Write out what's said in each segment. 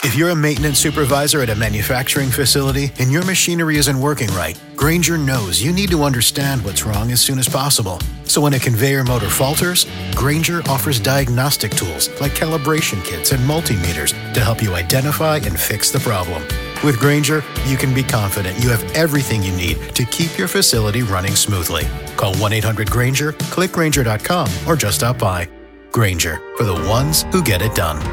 If you're a maintenance supervisor at a manufacturing facility and your machinery isn't working right, Grainger knows you need to understand what's wrong as soon as possible. So when a conveyor motor falters, Grainger offers diagnostic tools like calibration kits and multimeters to help you identify and fix the problem. With Grainger, you can be confident you have everything you need to keep your facility running smoothly. Call 1-800-GRAINGER, click Grainger.com, or just stop by. Grainger, for the ones who get it done.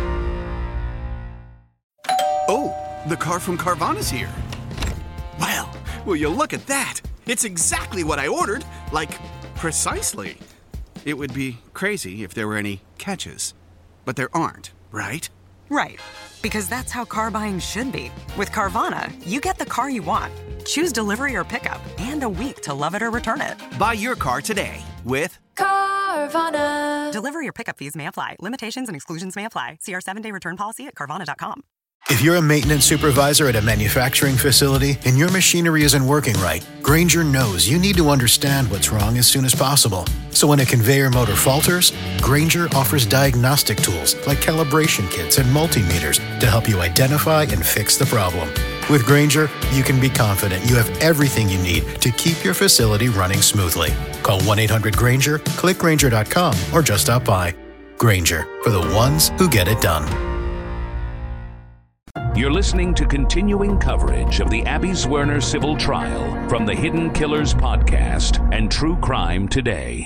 Oh, the car from Carvana's here. Well, will you look at that? It's exactly what I ordered, like, precisely. It would be crazy if there were any catches, but there aren't, right? Right, because that's how car buying should be. With Carvana, you get the car you want. Choose delivery or pickup, and a week to love it or return it. Buy your car today with Carvana. Delivery or pickup fees may apply. Limitations and exclusions may apply. See our 7-day return policy at Carvana.com. If you're a maintenance supervisor at a manufacturing facility and your machinery isn't working right, Grainger knows you need to understand what's wrong as soon as possible. So when a conveyor motor falters, Grainger offers diagnostic tools like calibration kits and multimeters to help you identify and fix the problem. With Grainger, you can be confident you have everything you need to keep your facility running smoothly. Call 1-800-GRAINGER, click Grainger.com, or just stop by. Grainger, for the ones who get it done. You're listening to continuing coverage of the Abby Zwerner civil trial from the Hidden Killers podcast and True Crime Today.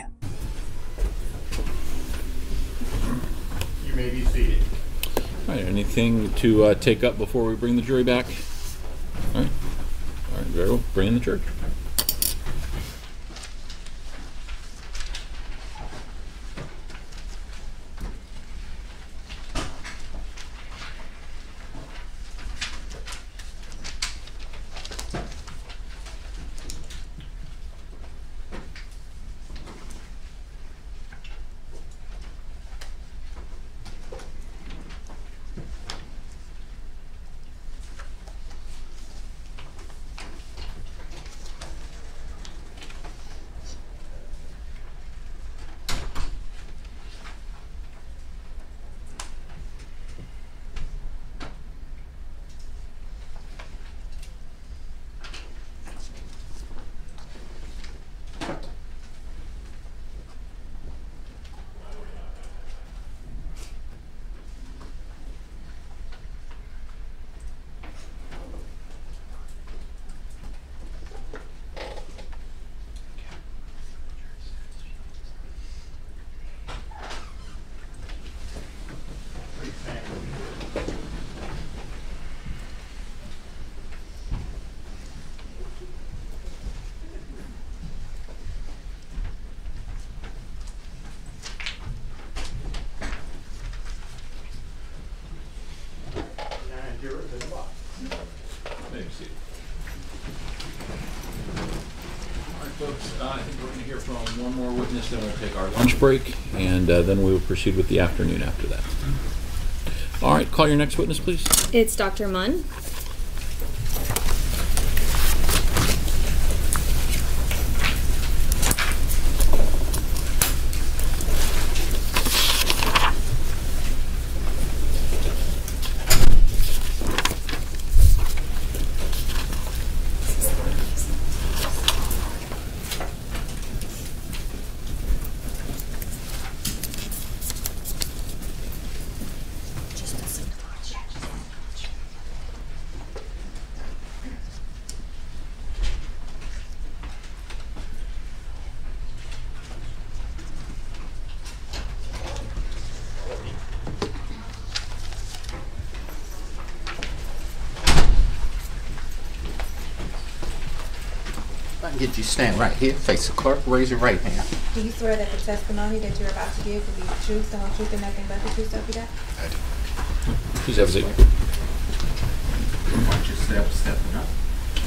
You may be seated. All right, anything to take up before we bring the jury back? All right, very well. Bring in the jury. I think we're going to hear from one more witness, then we'll take our lunch break, and then we will proceed with the afternoon after that. All right, call your next witness, please. It's Dr. Munn. Get you stand right here, face the clerk, raise your right hand. Do you swear that the testimony that you're about to give will be the truth, the whole truth, and nothing but the truth, so help you God? I do. Please have a seat. Watch your stepping up.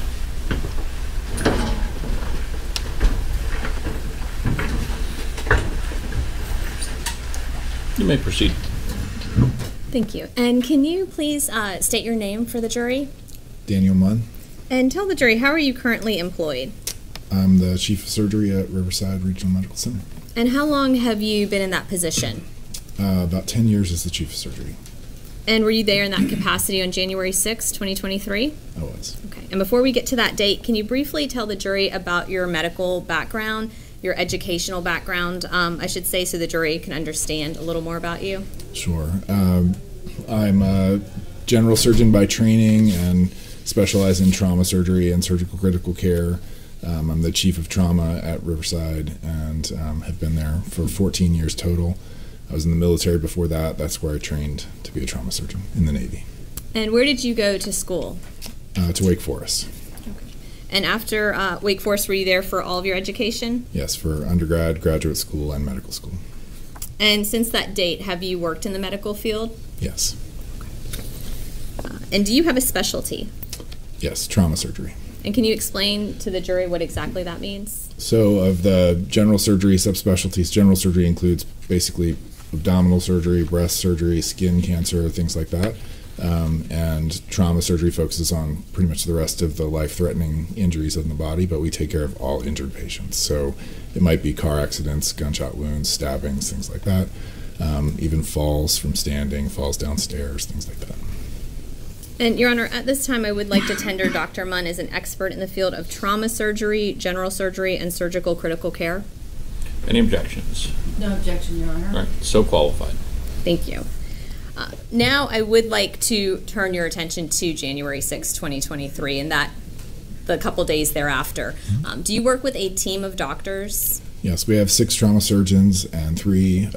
You may proceed. Thank you. And can you please state your name for the jury? Daniel Munn. And tell the jury, how are you currently employed? I'm the chief of surgery at Riverside Regional Medical Center. And how long have you been in that position? About 10 years as the chief of surgery. And were you there in that capacity on January 6, 2023? I was. Okay. And before we get to that date, can you briefly tell the jury about your medical background, your educational background, I should say, so the jury can understand a little more about you? Sure. I'm a general surgeon by training and specialize in trauma surgery and surgical critical care. I'm the chief of trauma at Riverside and have been there for 14 years total. I was in the military before that. That's where I trained to be a trauma surgeon in the Navy. And where did you go to school? To Wake Forest. Okay. And after Wake Forest, were you there for all of your education? Yes, for undergrad, graduate school, and medical school. And since that date, have you worked in the medical field? Yes. And do you have a specialty? Yes, trauma surgery. And can you explain to the jury what exactly that means? So of the general surgery subspecialties, general surgery includes basically abdominal surgery, breast surgery, skin cancer, things like that. And trauma surgery focuses on pretty much the rest of the life-threatening injuries in the body, but we take care of all injured patients. So it might be car accidents, gunshot wounds, stabbings, things like that. Even falls from standing, falls downstairs, things like that. And Your Honor, at this time I would like to tender Dr. Munn as an expert in the field of trauma surgery, general surgery, and surgical critical care. Any objections? No objection, Your Honor. All right, so qualified. Thank you. Now I would like to turn your attention to January 6, 2023, and the couple days thereafter. Do you work with a team of doctors? Yes, we have 6 trauma surgeons and 3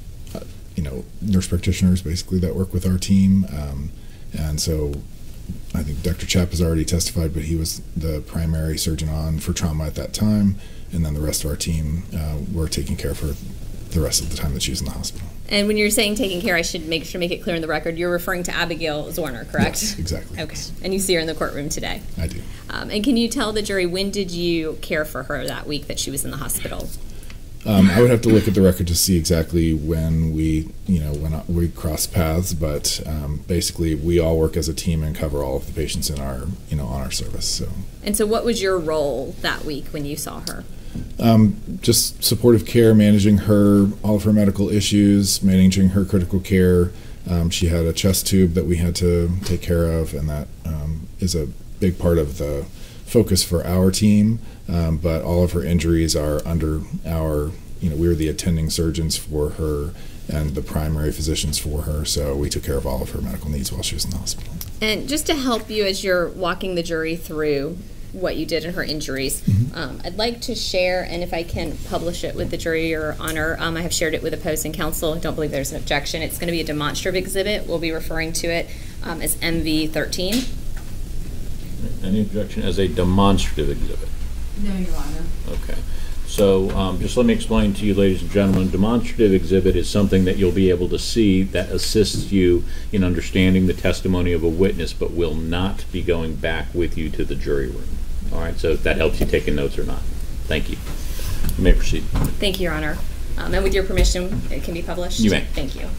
nurse practitioners basically that work with our team. And so I think Dr. Chapp has already testified, but he was the primary surgeon on for trauma at that time. And then the rest of our team were taking care of her the rest of the time that she was in the hospital. And when you're saying taking care, I should make it clear in the record, you're referring to Abigail Zorner, correct? Yes, exactly. Okay. And you see her in the courtroom today? I do. And can you tell the jury, when did you care for her that week that she was in the hospital? I would have to look at the record to see exactly when we crossed paths, but basically we all work as a team and cover all of the patients in our, on our service. So. And so what was your role that week when you saw her? Just supportive care, managing all of her medical issues, managing her critical care. She had a chest tube that we had to take care of, and that is a big part of the focus for our team. But all of her injuries are under our, we were the attending surgeons for her and the primary physicians for her, so we took care of all of her medical needs while she was in the hospital. And just to help you as you're walking the jury through what you did in her injuries, I'd like to share, and if I can publish it with the jury, Your Honor, I have shared it with opposing counsel. I don't believe there's an objection. It's going to be a demonstrative exhibit. We'll be referring to it as MV13. Any objection as a demonstrative exhibit? No, Your Honor. Okay. So just let me explain to you, ladies and gentlemen, demonstrative exhibit is something that you'll be able to see that assists you in understanding the testimony of a witness, but will not be going back with you to the jury room. All right, so if that helps you taking notes or not. Thank you. You may proceed. Thank you, Your Honor. And with your permission, it can be published? You may. Thank you.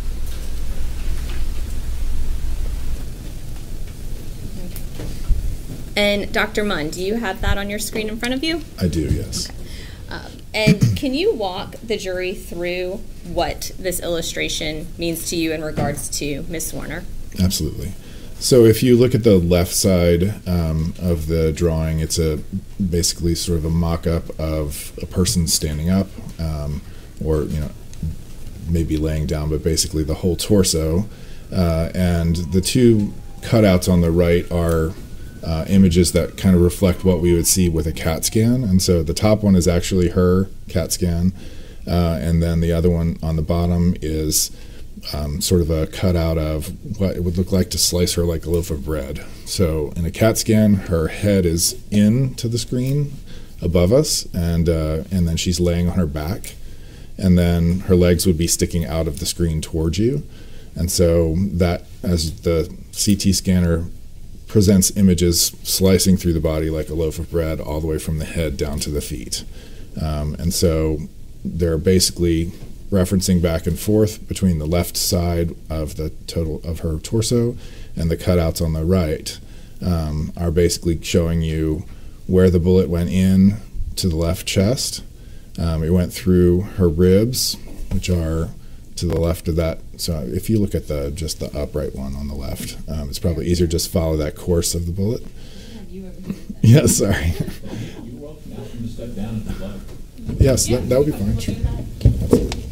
And Dr. Munn, do you have that on your screen in front of you? I do, yes. Okay. And can you walk the jury through what this illustration means to you in regards to Ms. Zorner? Absolutely. So if you look at the left side of the drawing, it's basically sort of a mock-up of a person standing up, or maybe laying down, but basically the whole torso. And the 2 cutouts on the right are images that kind of reflect what we would see with a CAT scan. And so the top one is actually her CAT scan, and then the other one on the bottom is sort of a cutout of what it would look like to slice her like a loaf of bread. So in a CAT scan, her head is into the screen above us, and then she's laying on her back, and then her legs would be sticking out of the screen towards you. And so that, as the CT scanner presents images slicing through the body like a loaf of bread all the way from the head down to the feet. And so they're basically referencing back and forth between the left side of the total of her torso and the cutouts on the right are basically showing you where the bullet went in to the left chest. It went through her ribs, which are to the left of that. So if you look at just the upright one on the left, it's probably easier to just follow that course of the bullet. Yeah, sorry. You're welcome to step down if you'd like. Yes, that would be fine. Sure. Absolutely.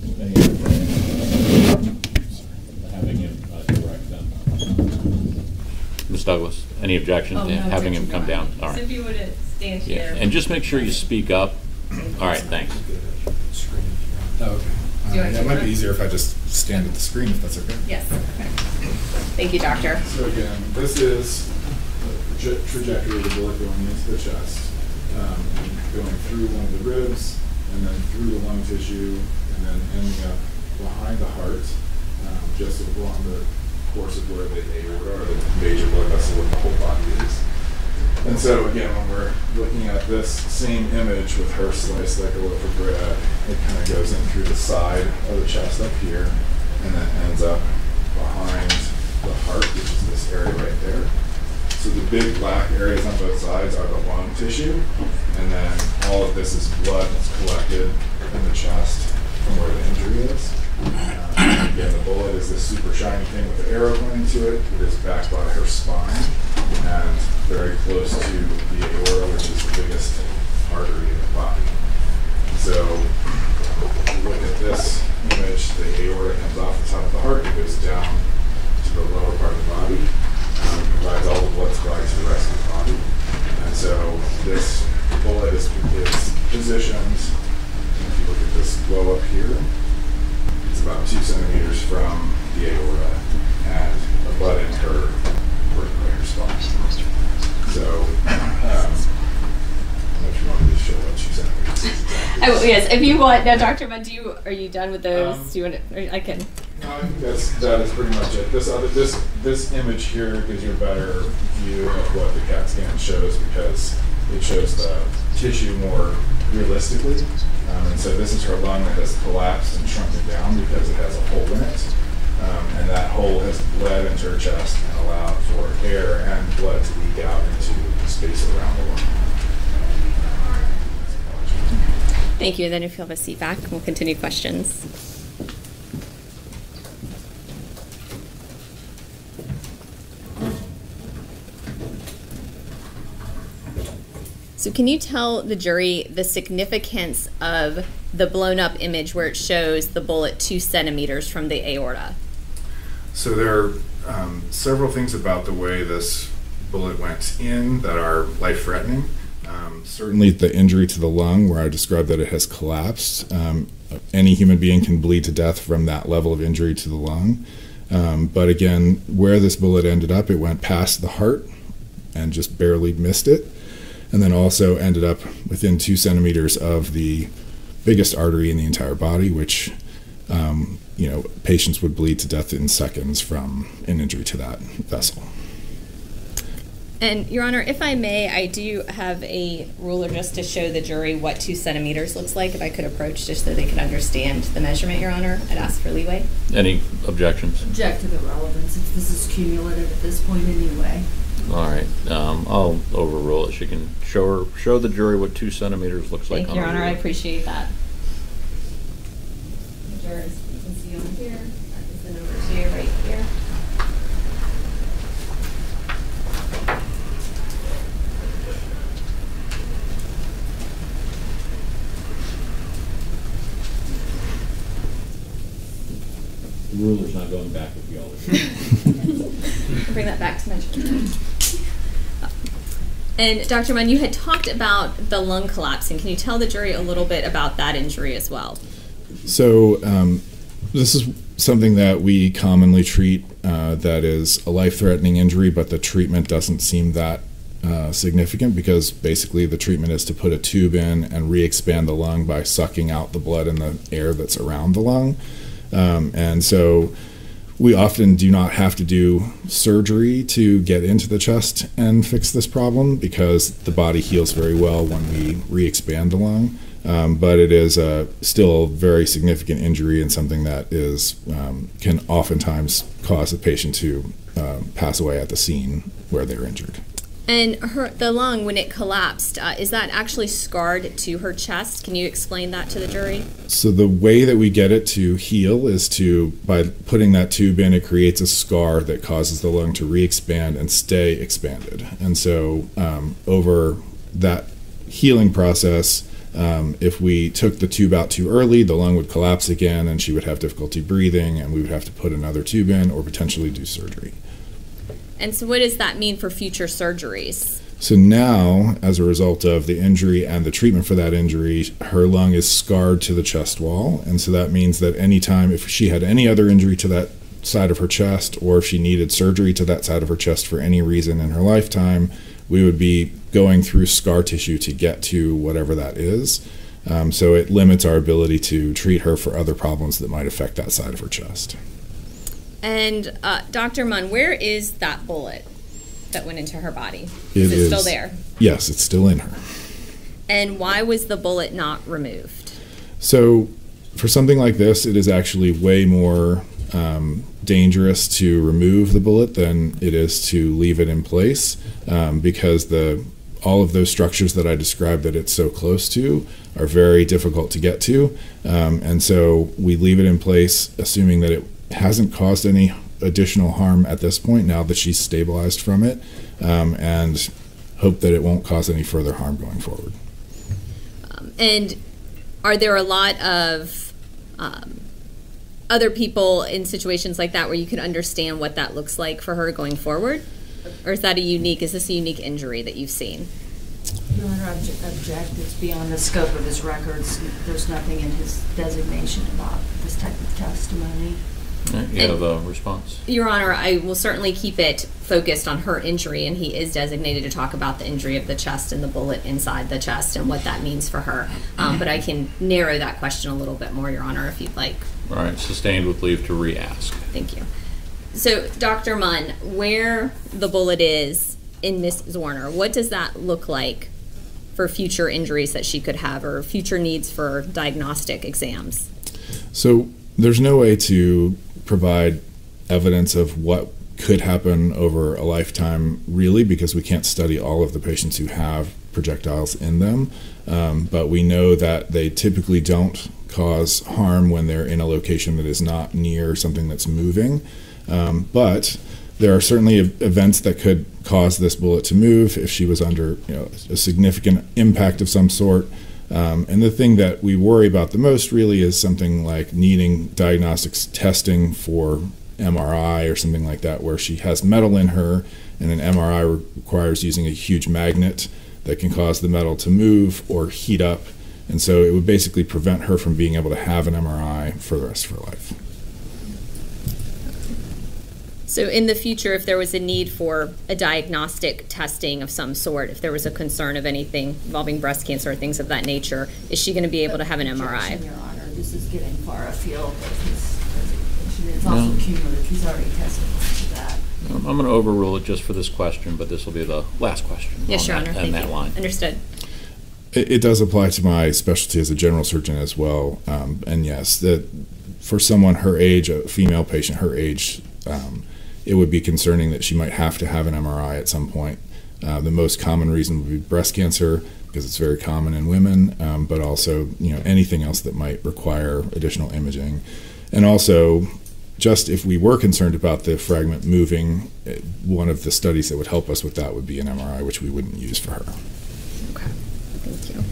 Having him direct them. Ms. Douglas, any objection to having him come down? All right. So if you would stand here. And just make sure you speak up. All right, thanks. Oh, okay. It might be easier if I just stand at the screen, if that's okay. Yes. Okay. Thank you, doctor. So again, this is the trajectory of the bullet going into the chest, and going through one of the ribs, and then through the lung tissue, and then ending up behind the heart, just along the course of where the aorta, or the major blood vessel of the whole body is. And so again, when we're looking at this same image with her sliced like a loaf of bread, it kind of goes in through the side of the chest up here, and then ends up behind the heart, which is this area right there. So the big black areas on both sides are the lung tissue, and then all of this is blood that's collected in the chest from where the injury is. Again, the bullet is this super shiny thing with the arrow going into it. It is backed by her spine and very close to the aorta, which is the biggest artery in the body. So if you look at this image, the aorta comes off the top of the heart, it goes down to the lower part of the body, provides all the blood supply to the rest of the body. And so this bullet is positioned, if you look at this glow up here, it's about 2 centimeters from the aorta and about in her vertebrae spine. So, if you want me to show what 2 centimeters is exactly. Yes, if you want. Now, Dr. Mudd, are you done with those? Do you want to, I can. No, I think that is pretty much it. This image here gives you a better view of what the CAT scan shows, because it shows the tissue more realistically. And so this is her lung that has collapsed and shrunken down because it has a hole in it. And that hole has bled into her chest and allowed for air and blood to leak out into the space around the lung. Thank you. And then if you'll have a seat back, we'll continue questions. So can you tell the jury the significance of the blown up image where it shows the bullet 2 centimeters from the aorta? So there are several things about the way this bullet went in that are life-threatening. Certainly the injury to the lung, where I described that it has collapsed. Any human being can bleed to death from that level of injury to the lung. But again, where this bullet ended up, it went past the heart and just barely missed it. And then also ended up within 2 centimeters of the biggest artery in the entire body, which, patients would bleed to death in seconds from an injury to that vessel. And Your Honor, if I may, I do have a ruler just to show the jury what 2 centimeters looks like. If I could approach just so they can understand the measurement, Your Honor, I'd ask for leeway. Any objections? Object to the relevance, if this is cumulative at this point anyway. All right, I'll overrule it. She can show the jury what 2 centimeters looks like. Thank you, Your Honor. I appreciate that. The jurors, you can see on here. That is the number 2 right here. The ruler's not going back with you all. Bring that back to my chair. And Dr. Munn, you had talked about the lung collapsing. Can you tell the jury a little bit about that injury as well? So this is something that we commonly treat that is a life-threatening injury, but the treatment doesn't seem that significant, because basically the treatment is to put a tube in and re-expand the lung by sucking out the blood and the air that's around the lung. And so we often do not have to do surgery to get into the chest and fix this problem, because the body heals very well when we re-expand the lung. But it is still a very significant injury, and something that can oftentimes cause a patient to pass away at the scene where they're injured. And the lung, when it collapsed, is that actually scarred to her chest? Can you explain that to the jury? So the way that we get it to heal is by putting that tube in, it creates a scar that causes the lung to re-expand and stay expanded. And so over that healing process, if we took the tube out too early, the lung would collapse again and she would have difficulty breathing, and we would have to put another tube in or potentially do surgery. And so what does that mean for future surgeries? So now, as a result of the injury and the treatment for that injury, her lung is scarred to the chest wall. And so that means that anytime, if she had any other injury to that side of her chest, or if she needed surgery to that side of her chest for any reason in her lifetime, we would be going through scar tissue to get to whatever that is. So it limits our ability to treat her for other problems that might affect that side of her chest. And Dr. Munn, where is that bullet that went into her body? Is it still there? Yes, it's still in her. And why was the bullet not removed? So for something like this, it is actually way more dangerous to remove the bullet than it is to leave it in place, because all of those structures that I described that it's so close to are very difficult to get to. And so we leave it in place, assuming that it hasn't caused any additional harm at this point, now that she's stabilized from it, and hope that it won't cause any further harm going forward. And are there a lot of other people in situations like that where you can understand what that looks like for her going forward? Or is this a unique injury that you've seen? Your Honor, object. It's beyond the scope of his records. There's nothing in his designation about this type of testimony. You have a response? Your Honor, I will certainly keep it focused on her injury, and he is designated to talk about the injury of the chest and the bullet inside the chest and what that means for her. But I can narrow that question a little bit more, Your Honor, if you'd like. All right, sustained with leave to re-ask. Thank you. So, Dr. Munn, where the bullet is in Ms. Warner, what does that look like for future injuries that she could have or future needs for diagnostic exams? So there's no way to provide evidence of what could happen over a lifetime, really, because we can't study all of the patients who have projectiles in them. But we know that they typically don't cause harm when they're in a location that is not near something that's moving. But there are certainly events that could cause this bullet to move if she was under a significant impact of some sort. And the thing that we worry about the most really is something like needing diagnostics testing for MRI or something like that, where she has metal in her and an MRI requires using a huge magnet that can cause the metal to move or heat up. And so it would basically prevent her from being able to have an MRI for the rest of her life. So in the future, if there was a need for a diagnostic testing of some sort, if there was a concern of anything involving breast cancer or things of that nature, is she going to be able to have an MRI? Your Honor, this is getting far afield of his designation. It's also cumulative. He's already testified to that. I'm going to overrule it just for this question, but this will be the last question. Yes, Your Honor. Thank you. Line. Understood. It does apply to my specialty as a general surgeon as well. And yes, that for someone her age, a female patient her age, it would be concerning that she might have to have an MRI at some point. The most common reason would be breast cancer, because it's very common in women, but also anything else that might require additional imaging. And also, just if we were concerned about the fragment moving, one of the studies that would help us with that would be an MRI, which we wouldn't use for her. Okay, thank you.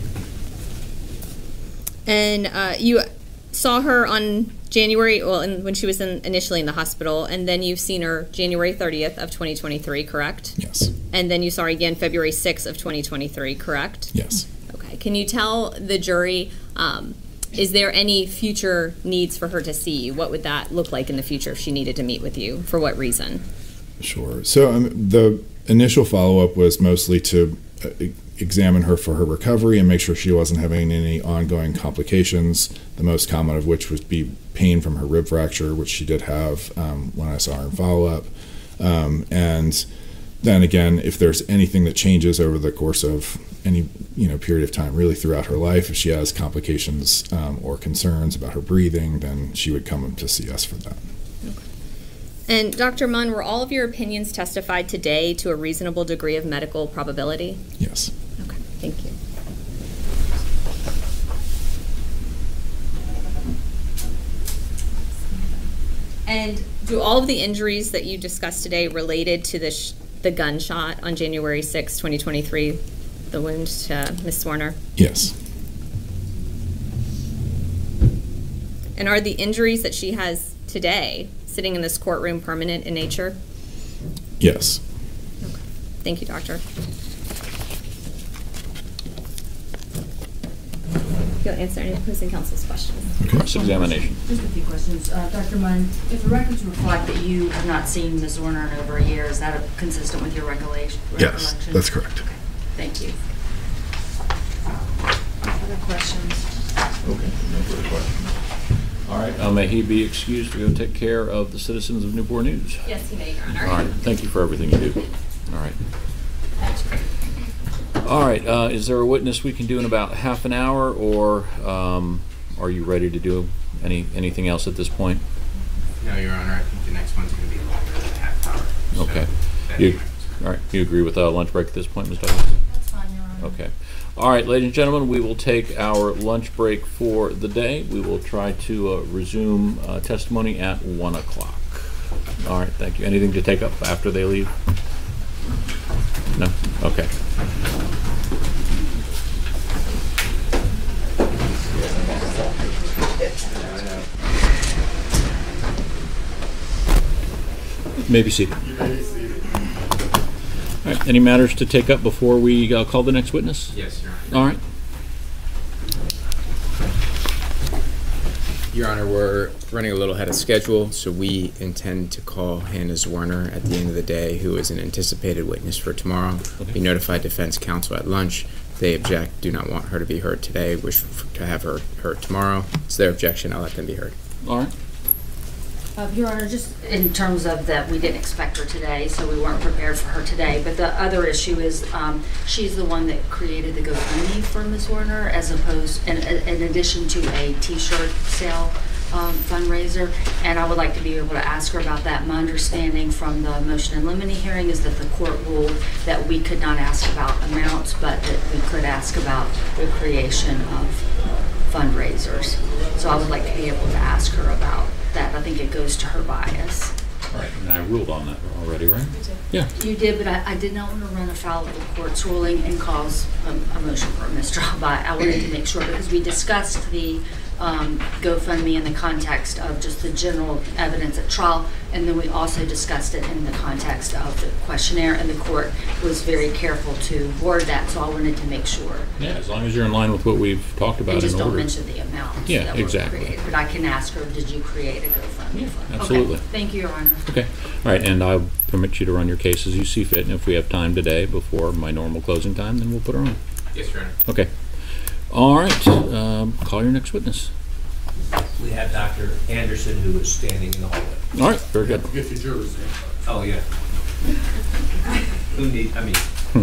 And you saw her on January, when she was initially in the hospital, and then you've seen her January 30th of 2023, correct? Yes. And then you saw her again February 6th of 2023, correct? Yes. Okay. Can you tell the jury, is there any future needs for her to see you? What would that look like in the future if she needed to meet with you? For what reason? Sure. So the initial follow-up was mostly to examine her for her recovery and make sure she wasn't having any ongoing complications, the most common of which would be pain from her rib fracture, which she did have when I saw her in follow-up. And then again, if there's anything that changes over the course of any period of time, really throughout her life, if she has complications or concerns about her breathing, then she would come to see us for that. Okay. And Dr. Munn, were all of your opinions testified today to a reasonable degree of medical probability? Yes. Okay, thank you. And do all of the injuries that you discussed today related to the gunshot on January 6, 2023, the wound to Ms. Zwerner? Yes. And are the injuries that she has today, sitting in this courtroom, permanent in nature? Yes. Okay. Thank you, doctor. You'll answer any opposing counsel's questions. Cross-examination. Just a few questions. Dr. Munn, if the records reflect that you have not seen Ms. Zwerner in over a year, is that consistent with your recollection? Yes, that's correct. Okay. Thank you. Other questions? Okay, no further questions. All right, may he be excused to go take care of the citizens of Newport News? Yes, he may, Your Honor. All right, thank you for everything you do. All right. All right, is there a witness we can do in about half an hour, or are you ready to do anything else at this point? No, Your Honor, I think the next one's going to be longer than a half hour. So okay. All right, you agree with a lunch break at this point, Ms. Douglas? That's fine, Your Honor. Okay. All right, ladies and gentlemen, we will take our lunch break for the day. We will try to resume testimony at 1 o'clock. All right, thank you. Anything to take up after they leave? No? Okay. May be seated. All right, any matters to take up before we call the next witness? Yes, Your Honor. All right. Your Honor, we're running a little ahead of schedule, so we intend to call Hannah Zwerner at the end of the day, who is an anticipated witness for tomorrow. Okay. We notified defense counsel at lunch. They object, do not want her to be heard today, wish to have her heard tomorrow. It's their objection. I'll let them be heard. All right. Your Honor, just in terms of that, we didn't expect her today, so we weren't prepared for her today. But the other issue is she's the one that created the GoFundMe for Ms. Zwerner, as opposed, in addition to a T-shirt sale fundraiser. And I would like to be able to ask her about that. My understanding from the motion in limine hearing is that the court ruled that we could not ask about amounts, but that we could ask about the creation of fundraisers. So I would like to be able to ask her about that. I think it goes to her bias. All right, and I ruled on that already, right? Yeah. You did, but I did not want to run afoul of the court's ruling and cause a motion for a mistrial. But I wanted to make sure, because we discussed the GoFundMe in the context of just the general evidence at trial, and then we also discussed it in the context of the questionnaire, and the court was very careful to word that, so I wanted to make sure. Yeah, as long as you're in line with what we've talked about And just in don't order. mention the amount. Yeah, that were exactly. created. But I can ask her, did you create a GoFundMe fund? absolutely. Okay. Thank you, Your Honor. Okay. All right, and I'll permit you to run your case as you see fit, and if we have time today before my normal closing time, then we'll put her on. Yes, Your Honor. Okay. All right, call your next witness. We have Dr. Anderson, who is standing in the hallway. All right, very good. Get your jurors in. Oh, yeah. Who needs, I mean.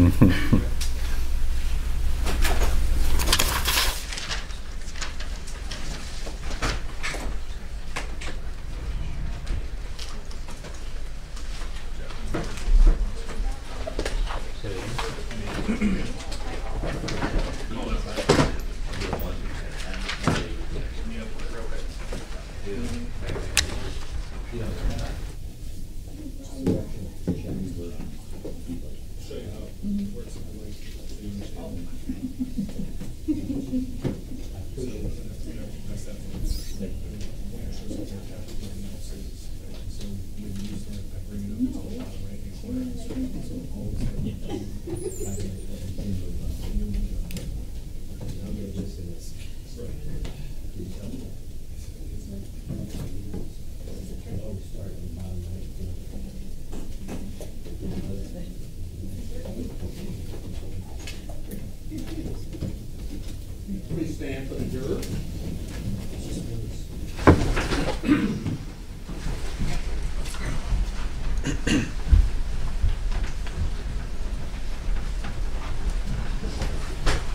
Please stand for the juror.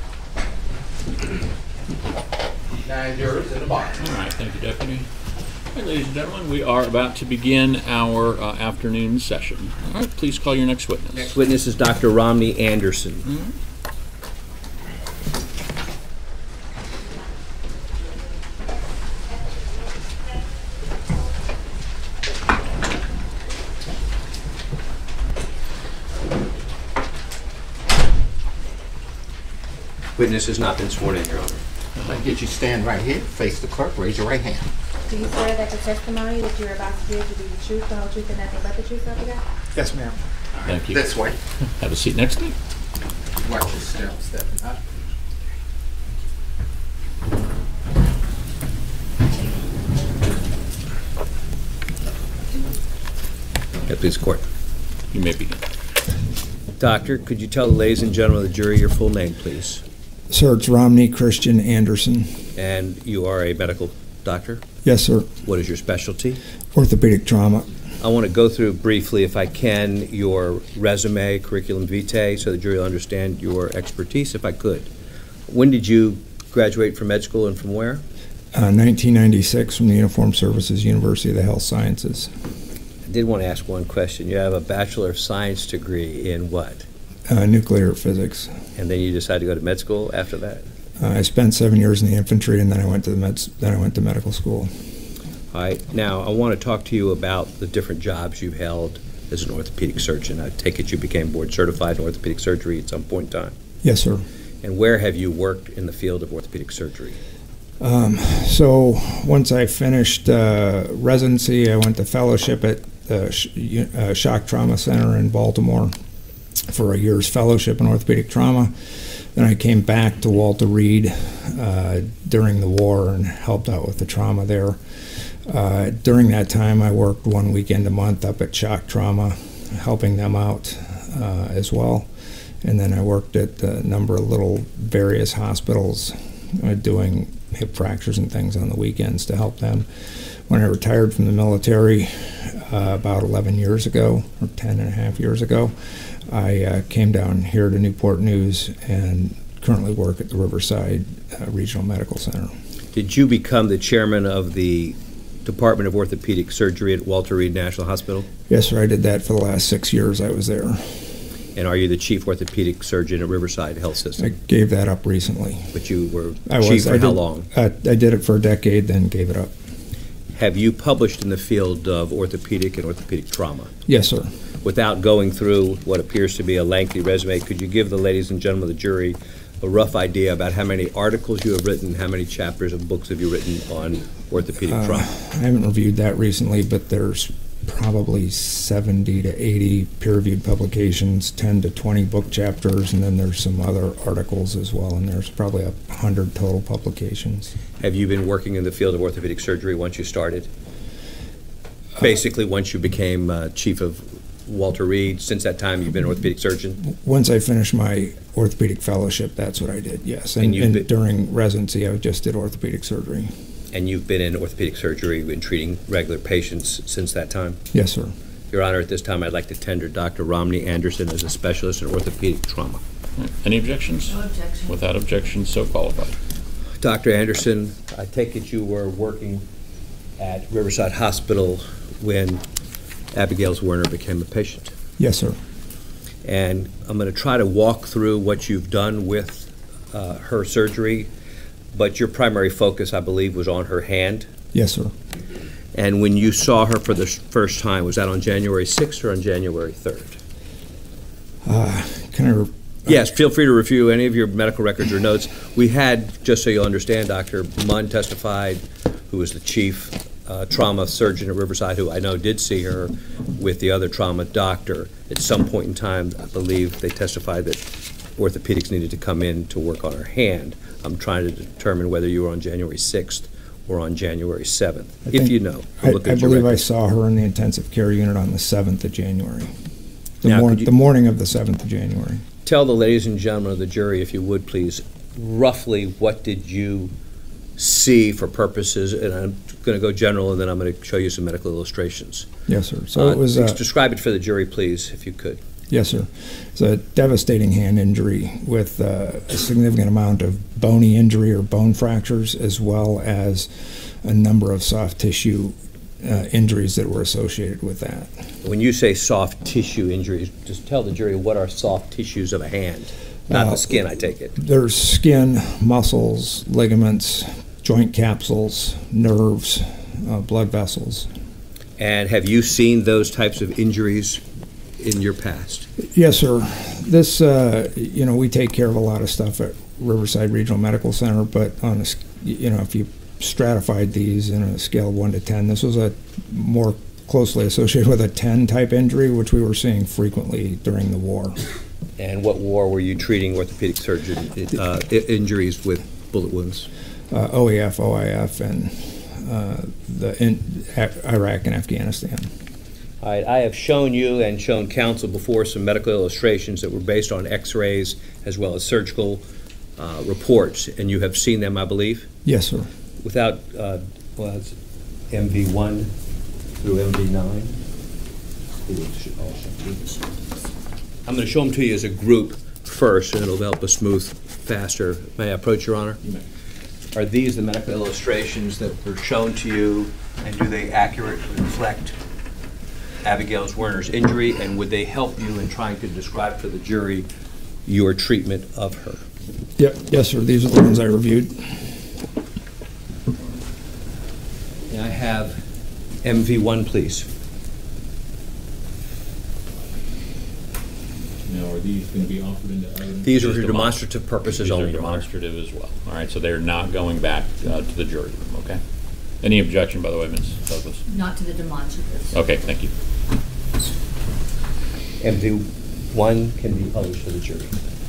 Nine jurors in the box. All right, thank you, Deputy. Okay, ladies and gentlemen, we are about to begin our afternoon session. All right, please call your next witness. Next witness is Dr. Romney Anderson. Mm-hmm. Witness has not been sworn in, Your Honor. I'll get you stand right here, face the clerk, raise your right hand. Do you swear that the testimony that you're about to give will be the truth, the whole truth, and nothing but the truth, so help you God? Yes, ma'am. Thank you. This way. Have a seat next to me. Watch your step, stepping up. Please, court. You may begin. Doctor, could you tell the ladies and gentlemen of the jury your full name, please? Sir, it's Romney Christian Anderson. And you are a medical doctor? Yes, sir. What is your specialty? Orthopedic trauma. I want to go through briefly, if I can, your resume, curriculum vitae, so the jury will understand your expertise, if I could. When did you graduate from med school and from where? 1996 from the Uniformed Services, University of the Health Sciences. I did want to ask one question. You have a Bachelor of Science degree in what? Nuclear physics. And then you decided to go to med school after that? I spent 7 years in the infantry, and then I went to medical school. All right. Now, I want to talk to you about the different jobs you've held as an orthopedic surgeon. I take it you became board certified in orthopedic surgery at some point in time? Yes, sir. And where have you worked in the field of orthopedic surgery? So once I finished residency, I went to fellowship at the Shock Trauma Center in Baltimore for a year's fellowship in orthopedic trauma. Then I came back to Walter Reed during the war and helped out with the trauma there. During that time, I worked 1 weekend a month up at Shock Trauma, helping them out as well. And then I worked at a number of little various hospitals doing hip fractures and things on the weekends to help them. When I retired from the military about 11 years ago, or 10 and a half years ago, I came down here to Newport News and currently work at the Riverside Regional Medical Center. Did you become the chairman of the Department of Orthopedic Surgery at Walter Reed National Hospital? Yes, sir. I did that for the last 6 years I was there. And are you the chief orthopedic surgeon at Riverside Health System? I gave that up recently. But you were chief for how long? I did it for a decade, then gave it up. Have you published in the field of orthopedic and orthopedic trauma? Yes, sir. Without going through what appears to be a lengthy resume, could you give the ladies and gentlemen of the jury a rough idea about how many articles you have written, how many chapters of books have you written on orthopedic trauma? I haven't reviewed that recently, but there's probably 70 to 80 peer-reviewed publications, 10 to 20 book chapters, and then there's some other articles as well, and there's probably 100 total publications. Have you been working in the field of orthopedic surgery once you started? Basically, once you became chief of Walter Reed, since that time you've been an orthopedic surgeon? Once I finished my orthopedic fellowship, that's what I did, yes. And during residency, I just did orthopedic surgery. And you've been in orthopedic surgery and treating regular patients since that time? Yes, sir. Your Honor, at this time I'd like to tender Dr. Romney Anderson as a specialist in orthopedic trauma. Any objections? No objection. Without objection, so qualified. Dr. Anderson, I take it you were working at Riverside Hospital when Abigail Werner became a patient? Yes, sir. And I'm going to try to walk through what you've done with her surgery, but your primary focus, I believe, was on her hand? Yes, sir. And when you saw her for the first time, was that on January 6th or on January 3rd? Yes, feel free to review any of your medical records or notes. We had, just so you'll understand, Dr. Munn testified, who was the chief trauma surgeon at Riverside, who I know did see her with the other trauma doctor. At some point in time, I believe they testified that orthopedics needed to come in to work on her hand. I'm trying to determine whether you were on January 6th or on January 7th, if you know. I believe I saw her in the intensive care unit on the 7th of January. The morning of the 7th of January. Tell the ladies and gentlemen of the jury, if you would please, roughly what did you see for purposes, and I'm going to go general and then I'm going to show you some medical illustrations. Yes, sir. So it was describe it for the jury, please, if you could. Yes, sir. It's a devastating hand injury with a significant amount of bony injury or bone fractures, as well as a number of soft tissue injuries that were associated with that. When you say soft tissue injuries, just tell the jury what are soft tissues of a hand, not the skin, I take it. There's skin, muscles, ligaments, joint capsules, nerves, blood vessels. And have you seen those types of injuries in your past? Yes, sir. This, we take care of a lot of stuff at Riverside Regional Medical Center, but on a, if you stratified these in a scale of 1 to 10, this was a more closely associated with a 10 type injury, which we were seeing frequently during the war. And what war were you treating orthopedic surgeon injuries with bullet wounds? OEF, OIF, and Iraq and Afghanistan. All right, I have shown you and shown counsel before some medical illustrations that were based on x-rays as well as surgical reports, and you have seen them, I believe? Yes, sir. Without, it's MV1 through MV9. I'm going to show them to you as a group first, and it'll help us move faster. May I approach, Your Honor? You may. Are these the medical illustrations that were shown to you, and do they accurately reflect Abigail Zwerner's injury, and would they help you in trying to describe to the jury your treatment of her? Yep. Yes, sir. These are the ones I reviewed. I have MV1, please. Now, are these going to be offered into evidence? These are for demonstrative purposes only. These are demonstrative as well. All right, so they're not going back to the jury room, okay? Any objection, by the way, Ms. Douglas? Not to the demonstratives. Okay, thank you. MV1 can be published to the jury.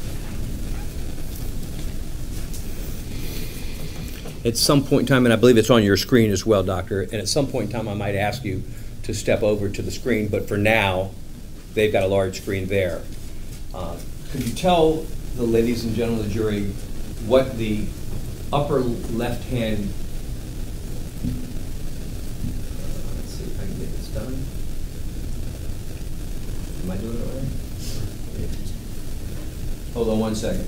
At some point in time, and I believe it's on your screen as well, Doctor, and at some point in time I might ask you to step over to the screen, but for now, they've got a large screen there. Could you tell the ladies and gentlemen of the jury what the upper left hand, let's see if I can get this done. Am I doing it right? Hold on 1 second.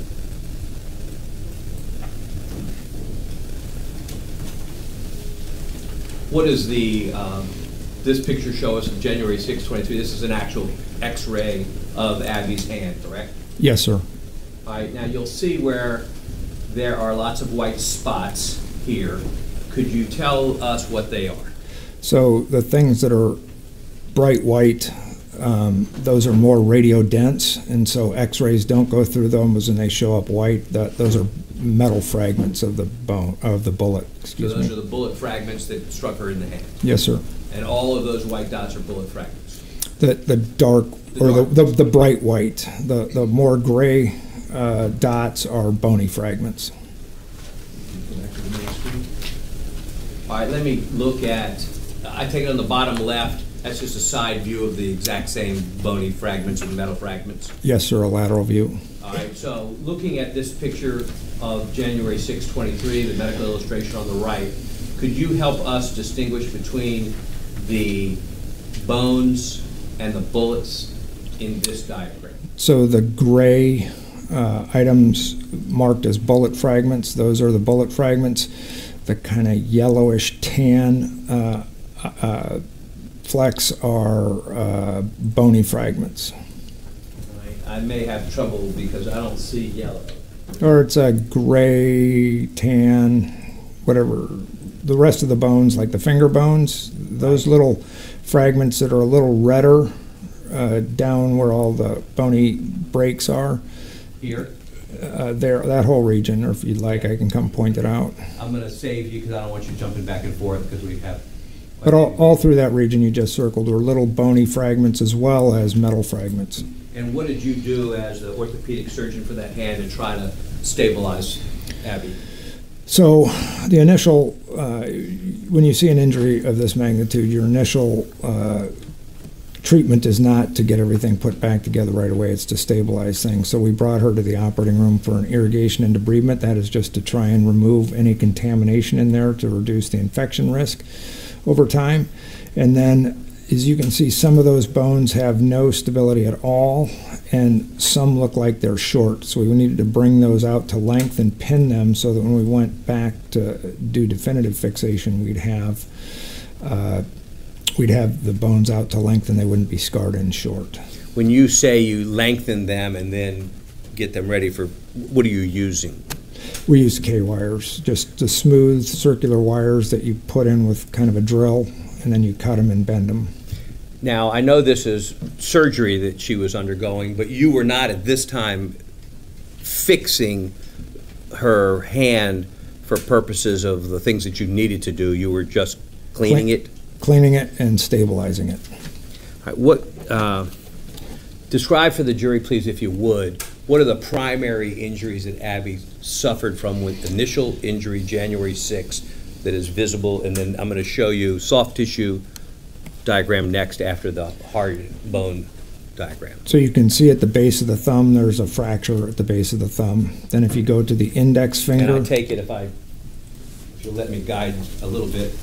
What does this picture show us of January 6, 23? This is an actual X-ray of Abby's hand, correct? Yes, sir. All right, now you'll see where there are lots of white spots here. Could you tell us what they are? So the things that are bright white, those are more radiodense, and so X-rays don't go through those, and they show up white. Those are metal fragments of the bone of the bullet. Excuse me. So those are the bullet fragments that struck her in the hand. Yes, sir. And all of those white dots are bullet fragments. The dark or the bright white. The more gray dots are bony fragments. All right, let me look at. I take it on the bottom left. That's just a side view of the exact same bony fragments and metal fragments. Yes, sir. A lateral view. All right, so looking at this picture of January 6, 23, the medical illustration on the right, could you help us distinguish between the bones and the bullets in this diagram? So the gray items marked as bullet fragments, those are the bullet fragments. The kind of yellowish tan flecks are bony fragments. I may have trouble because I don't see yellow. Or it's a gray, tan, whatever. The rest of the bones, like the finger bones, those little fragments that are a little redder down where all the bony breaks are. Here? There, that whole region, or if you'd like, I can come point it out. I'm going to save you because I don't want you jumping back and forth because we have... But all through that region you just circled were little bony fragments as well as metal fragments. And what did you do as the orthopedic surgeon for that hand to try to stabilize Abby? So the initial, when you see an injury of this magnitude, your initial treatment is not to get everything put back together right away. It's to stabilize things. So we brought her to the operating room for an irrigation and debridement. That is just to try and remove any contamination in there to reduce the infection risk over time. And then, as you can see, some of those bones have no stability at all, and some look like they're short. So we needed to bring those out to length and pin them so that when we went back to do definitive fixation, we'd have we'd have the bones out to length and they wouldn't be scarred in short. When you say you lengthen them and then get them ready for, what are you using? We use K-wires, just the smooth circular wires that you put in with kind of a drill, and then you cut them and bend them. Now, I know this is surgery that she was undergoing, but you were not at this time fixing her hand for purposes of the things that you needed to do. You were just cleaning it? Cleaning it and stabilizing it. All right, describe for the jury, please, if you would, what are the primary injuries that Abby suffered from with initial injury January 6th that is visible, and then I'm going to show you soft tissue diagram next after the hard bone diagram. So you can see at the base of the thumb, there's a fracture at the base of the thumb. Then if you go to the index finger. And I take it if you'll let me guide a little bit.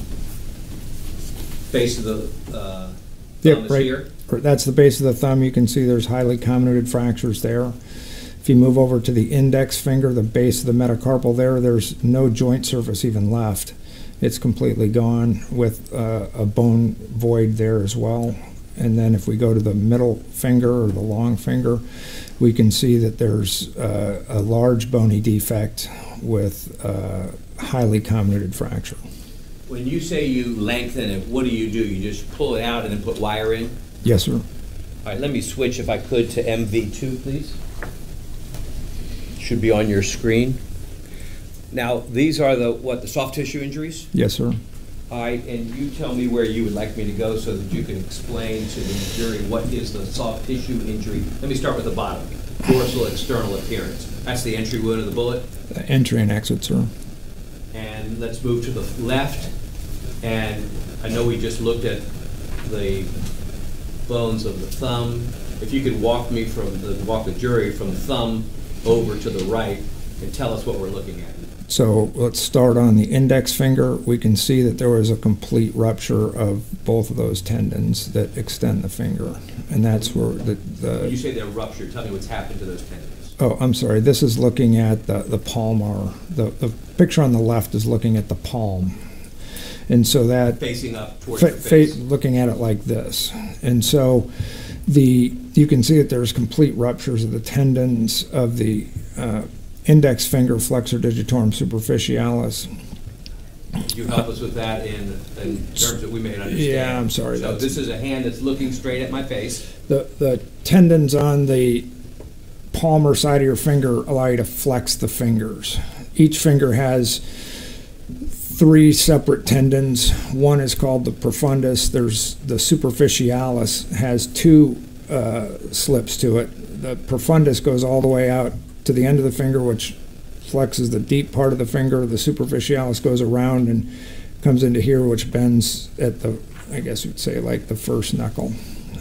Base of the thumb is right here. That's the base of the thumb. You can see there's highly comminuted fractures there. If you move over to the index finger, the base of the metacarpal there's no joint surface even left. It's completely gone with a bone void there as well. And then if we go to the middle finger or the long finger, we can see that there's a large bony defect with highly comminuted fracture. When you say you lengthen it, what do? You just pull it out and then put wire in? Yes, sir. All right, let me switch, if I could, to MV2, please. Should be on your screen. Now, these are the soft tissue injuries? Yes, sir. All right, and you tell me where you would like me to go so that you can explain to the jury what is the soft tissue injury. Let me start with the bottom, dorsal external appearance. That's the entry wound of the bullet? Entry and exit, sir. And let's move to the left. And I know we just looked at the bones of the thumb. If you could walk the jury from the thumb over to the right and tell us what we're looking at. So let's start on the index finger. We can see that there was a complete rupture of both of those tendons that extend the finger. And that's where When you say they're ruptured, tell me what's happened to those tendons. Oh, I'm sorry. This is looking at the palmar. The picture on the left is looking at the palm. And so that facing up towards your face. Looking at it like this. And so you can see that there's complete ruptures of the tendons of the index finger flexor digitorum superficialis. You help us with that in terms that we may understand. Yeah, I'm sorry. So this is a hand that's looking straight at my face. The tendons on the palmar side of your finger allow you to flex the fingers. Each finger has 3 separate tendons. One is called the profundus. There's the superficialis, has 2 slips to it. The profundus goes all the way out to the end of the finger, which flexes the deep part of the finger. The superficialis goes around and comes into here, which bends at the, I guess you'd say, like the first knuckle.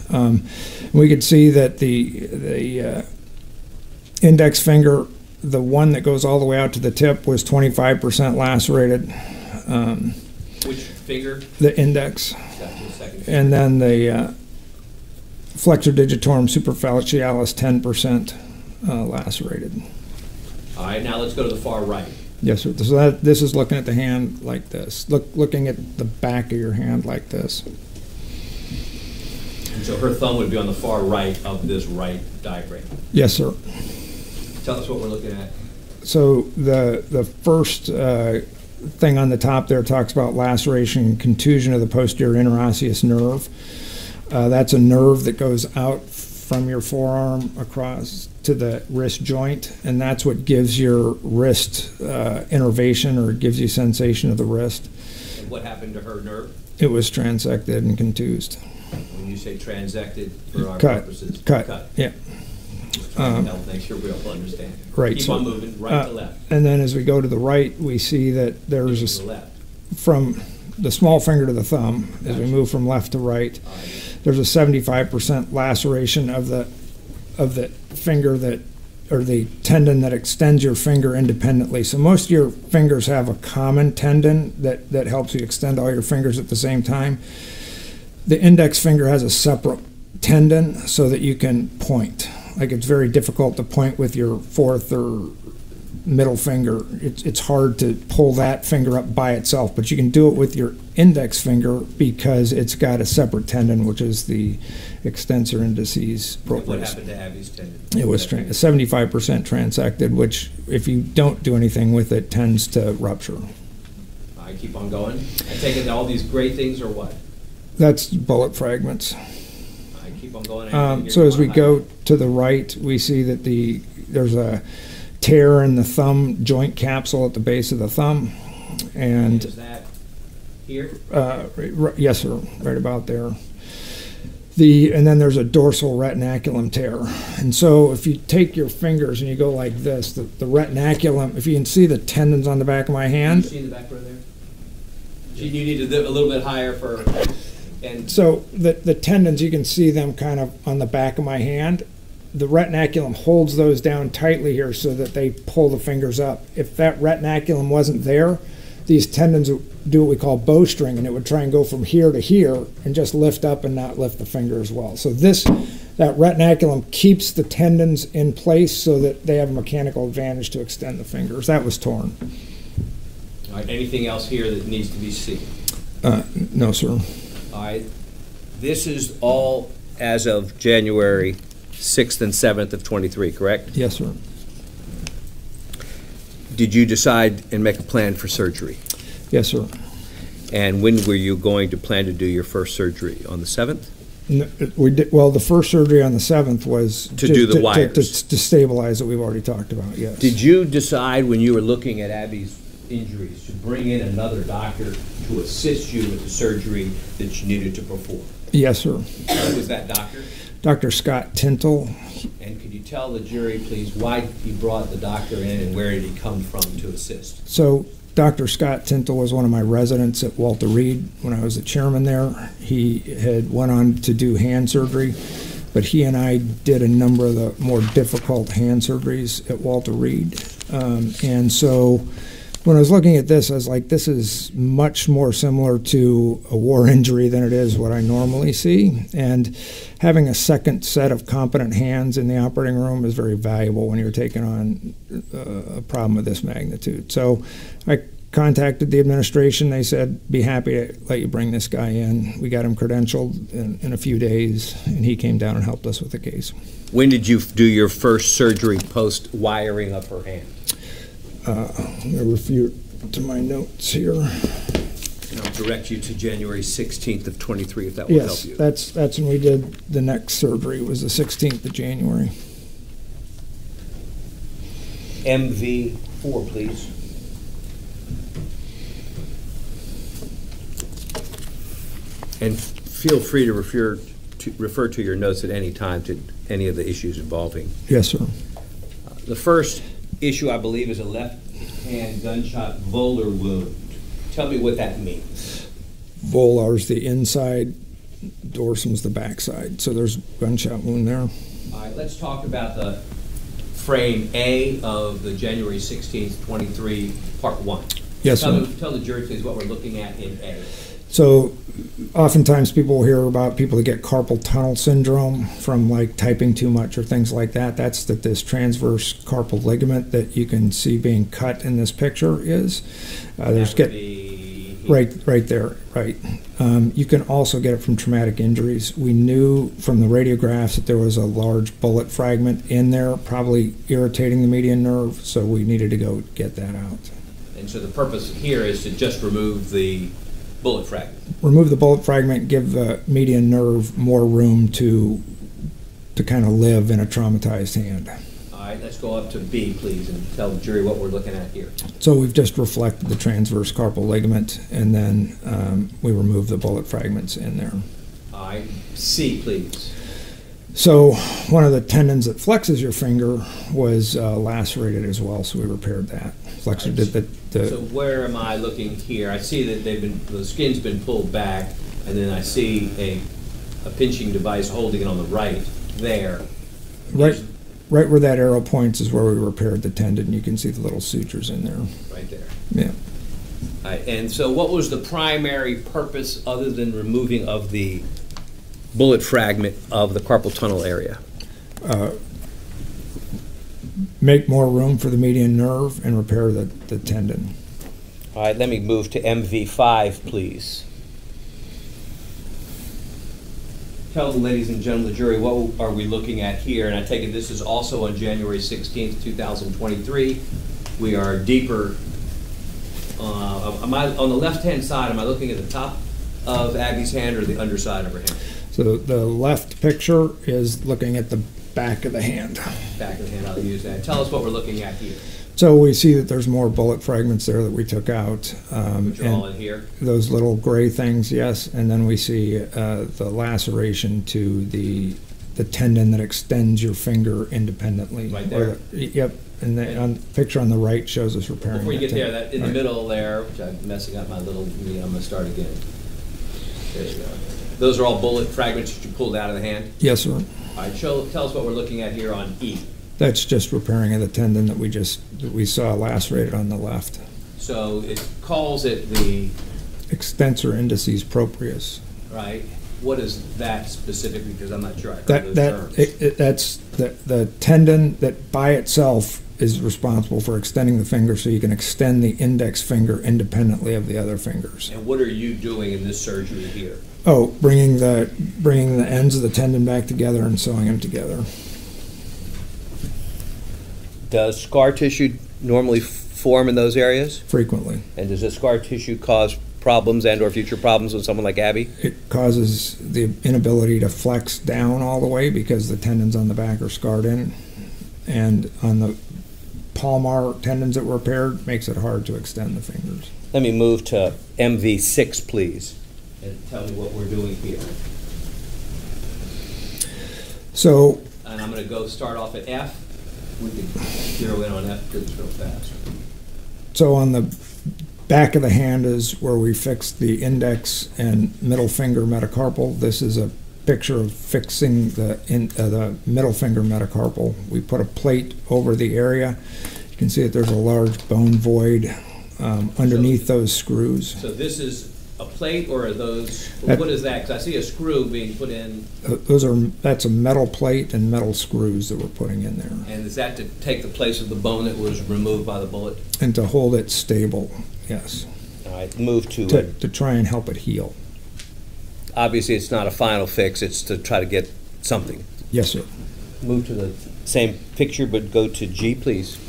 We could see that the index finger, the one that goes all the way out to the tip, was 25% lacerated. Which finger? The index. Second. And then the flexor digitorum superficialis, 10% lacerated. All right, now let's go to the far right. Yes, sir. So this is looking at the hand like this. Looking at the back of your hand like this. And so her thumb would be on the far right of this right diagram. Yes, sir. Tell us what we're looking at. So the first thing on the top there talks about laceration and contusion of the posterior interosseous nerve. That's a nerve that goes out from your forearm across to the wrist joint, and that's what gives your wrist innervation, or gives you sensation of the wrist. And what happened to her nerve? It was transected and contused. When you say transected, for our Cut. purposes, Cut. Yeah. Make sure we all understand. Right. Keep on moving, right to left. And then as we go to the right, we see that there's from the small finger to the thumb, as we move from left to right, there's a 75% laceration of the finger that, or the tendon that extends your finger independently. So most of your fingers have a common tendon that helps you extend all your fingers at the same time. The index finger has a separate tendon so that you can point. Like, it's very difficult to point with your fourth or middle finger. It's hard to pull that finger up by itself, but you can do it with your index finger because it's got a separate tendon, which is the extensor indicis proprius. What happened to Abby's tendon? It was 75% transected, which if you don't do anything with it, tends to rupture. I keep on going. I take it that all these great things are what? That's bullet fragments. I keep on going. So as we go to the right, we see that there's a tear in the thumb joint capsule at the base of the thumb, and is that here? Yes, sir, right about there. And then there's a dorsal retinaculum tear. And so if you take your fingers and you go like this, the retinaculum, if you can see the tendons on the back of my hand. Can you see the back row there? You need a little bit higher for. And so the tendons, you can see them kind of on the back of my hand. The retinaculum holds those down tightly here so that they pull the fingers up. If that retinaculum wasn't there, these tendons would do what we call bowstring, and it would try and go from here to here and just lift up and not lift the finger as well. So that retinaculum keeps the tendons in place so that they have a mechanical advantage to extend the fingers. That was torn. All right, anything else here that needs to be seen? No, sir. All right, this is all as of January 6th and 7th of 23, correct? Yes, sir. Did you decide and make a plan for surgery? Yes, sir. And when were you going to plan to do your first surgery? On the 7th? No, we did. Well, the first surgery on the 7th was to do the wires. To stabilize it, we've already talked about, yes. Did you decide when you were looking at Abby's injuries to bring in another doctor to assist you with the surgery that you needed to perform? Yes, sir. Who was that doctor? Dr. Scott Tintle. And could you tell the jury, please, why he brought the doctor in and where did he come from to assist? So Dr. Scott Tintle was one of my residents at Walter Reed when I was the chairman there. He had went on to do hand surgery, but he and I did a number of the more difficult hand surgeries at Walter Reed. And so when I was looking at this, I was like, this is much more similar to a war injury than it is what I normally see. And having a second set of competent hands in the operating room is very valuable when you're taking on a problem of this magnitude. So I contacted the administration. They said, be happy to let you bring this guy in. We got him credentialed in a few days, and he came down and helped us with the case. When did you do your first surgery post wiring of her hand? Let me refer to my notes here. And I'll direct you to January 16th of 23 if that will help you. Yes, that's when we did the next surgery. It was the 16th of January. MV4, please. And feel free to refer to your notes at any time to any of the issues involving. Yes, sir. The first issue, I believe, is a left-hand gunshot volar wound. Tell me what that means. Volar's the inside, dorsum's the backside. So there's a gunshot wound there. All right, let's talk about the frame A of the January 16th, 23, part 1. Yes, sir. Tell the jury, please, what we're looking at in A. So oftentimes people will hear about people that get carpal tunnel syndrome from like typing too much or things like that. That's this transverse carpal ligament that you can see being cut in this picture is. Right there, right. You can also get it from traumatic injuries. We knew from the radiographs that there was a large bullet fragment in there, probably irritating the median nerve, so we needed to go get that out. And so the purpose here is to just remove the bullet fragment. Remove the bullet fragment, give the median nerve more room to kind of live in a traumatized hand. All right, let's go up to B, please, and tell the jury what we're looking at here. So we've just reflected the transverse carpal ligament, and then we remove the bullet fragments in there. All right, C, please. So one of the tendons that flexes your finger was lacerated as well, so we repaired that. Flexor did the. So where am I looking here? I see that the skin's been pulled back, and then I see a pinching device holding it on the right there. Right where that arrow points is where we repaired the tendon. You can see the little sutures in there. Right there. Yeah. All right, and so what was the primary purpose other than removing of the bullet fragment of the carpal tunnel area? make more room for the median nerve and repair the tendon. All right, let me move to MV5, please. Tell the ladies and gentlemen of the jury, what are we looking at here? And I take it this is also on January 16th, 2023. We are deeper. Am I on the left-hand side? Am I looking at the top of Abby's hand or the underside of her hand? So the left picture is looking at the back of the hand. Back of the hand, I'll use that. Tell us what we're looking at here. So we see that there's more bullet fragments there that we took out. Which are all in here? Those little gray things, yes. And then we see the laceration to the tendon that extends your finger independently. Right there? Yep. And the picture on the right shows us repairing. Before you get there, that in the right. middle there, which I'm messing up my little, I'm going to start again. There you go. Those are all bullet fragments that you pulled out of the hand? Yes, sir. All right, tell us what we're looking at here on E. That's just repairing of the tendon that we saw lacerated on the left. So it calls it the Extensor indicis proprius. Right. What is that specifically? Because I'm not sure I heard those terms. That's the tendon that by itself is responsible for extending the finger, so you can extend the index finger independently of the other fingers. And what are you doing in this surgery here? Oh, bringing the ends of the tendon back together and sewing them together. Does scar tissue normally form in those areas? Frequently. And does the scar tissue cause problems and or future problems with someone like Abby? It causes the inability to flex down all the way because the tendons on the back are scarred in. And on the palmar tendons that were repaired, makes it hard to extend the fingers. Let me move to MV6, please, and tell me what we're doing here. So, and I'm going to start off at F. We can zero in on F because it's real fast. So on the back of the hand is where we fixed the index and middle finger metacarpal. This is a picture of fixing the middle finger metacarpal. We put a plate over the area. You can see that there's a large bone void underneath those screws. So this is a plate, or are those? What is that? Because I see a screw being put in. That's a metal plate and metal screws that we're putting in there. And is that to take the place of the bone that was removed by the bullet? And to hold it stable, yes. All right, move to try and help it heal. Obviously, it's not a final fix. It's to try to get something. Yes, sir. Move to the same picture, but go to G, please.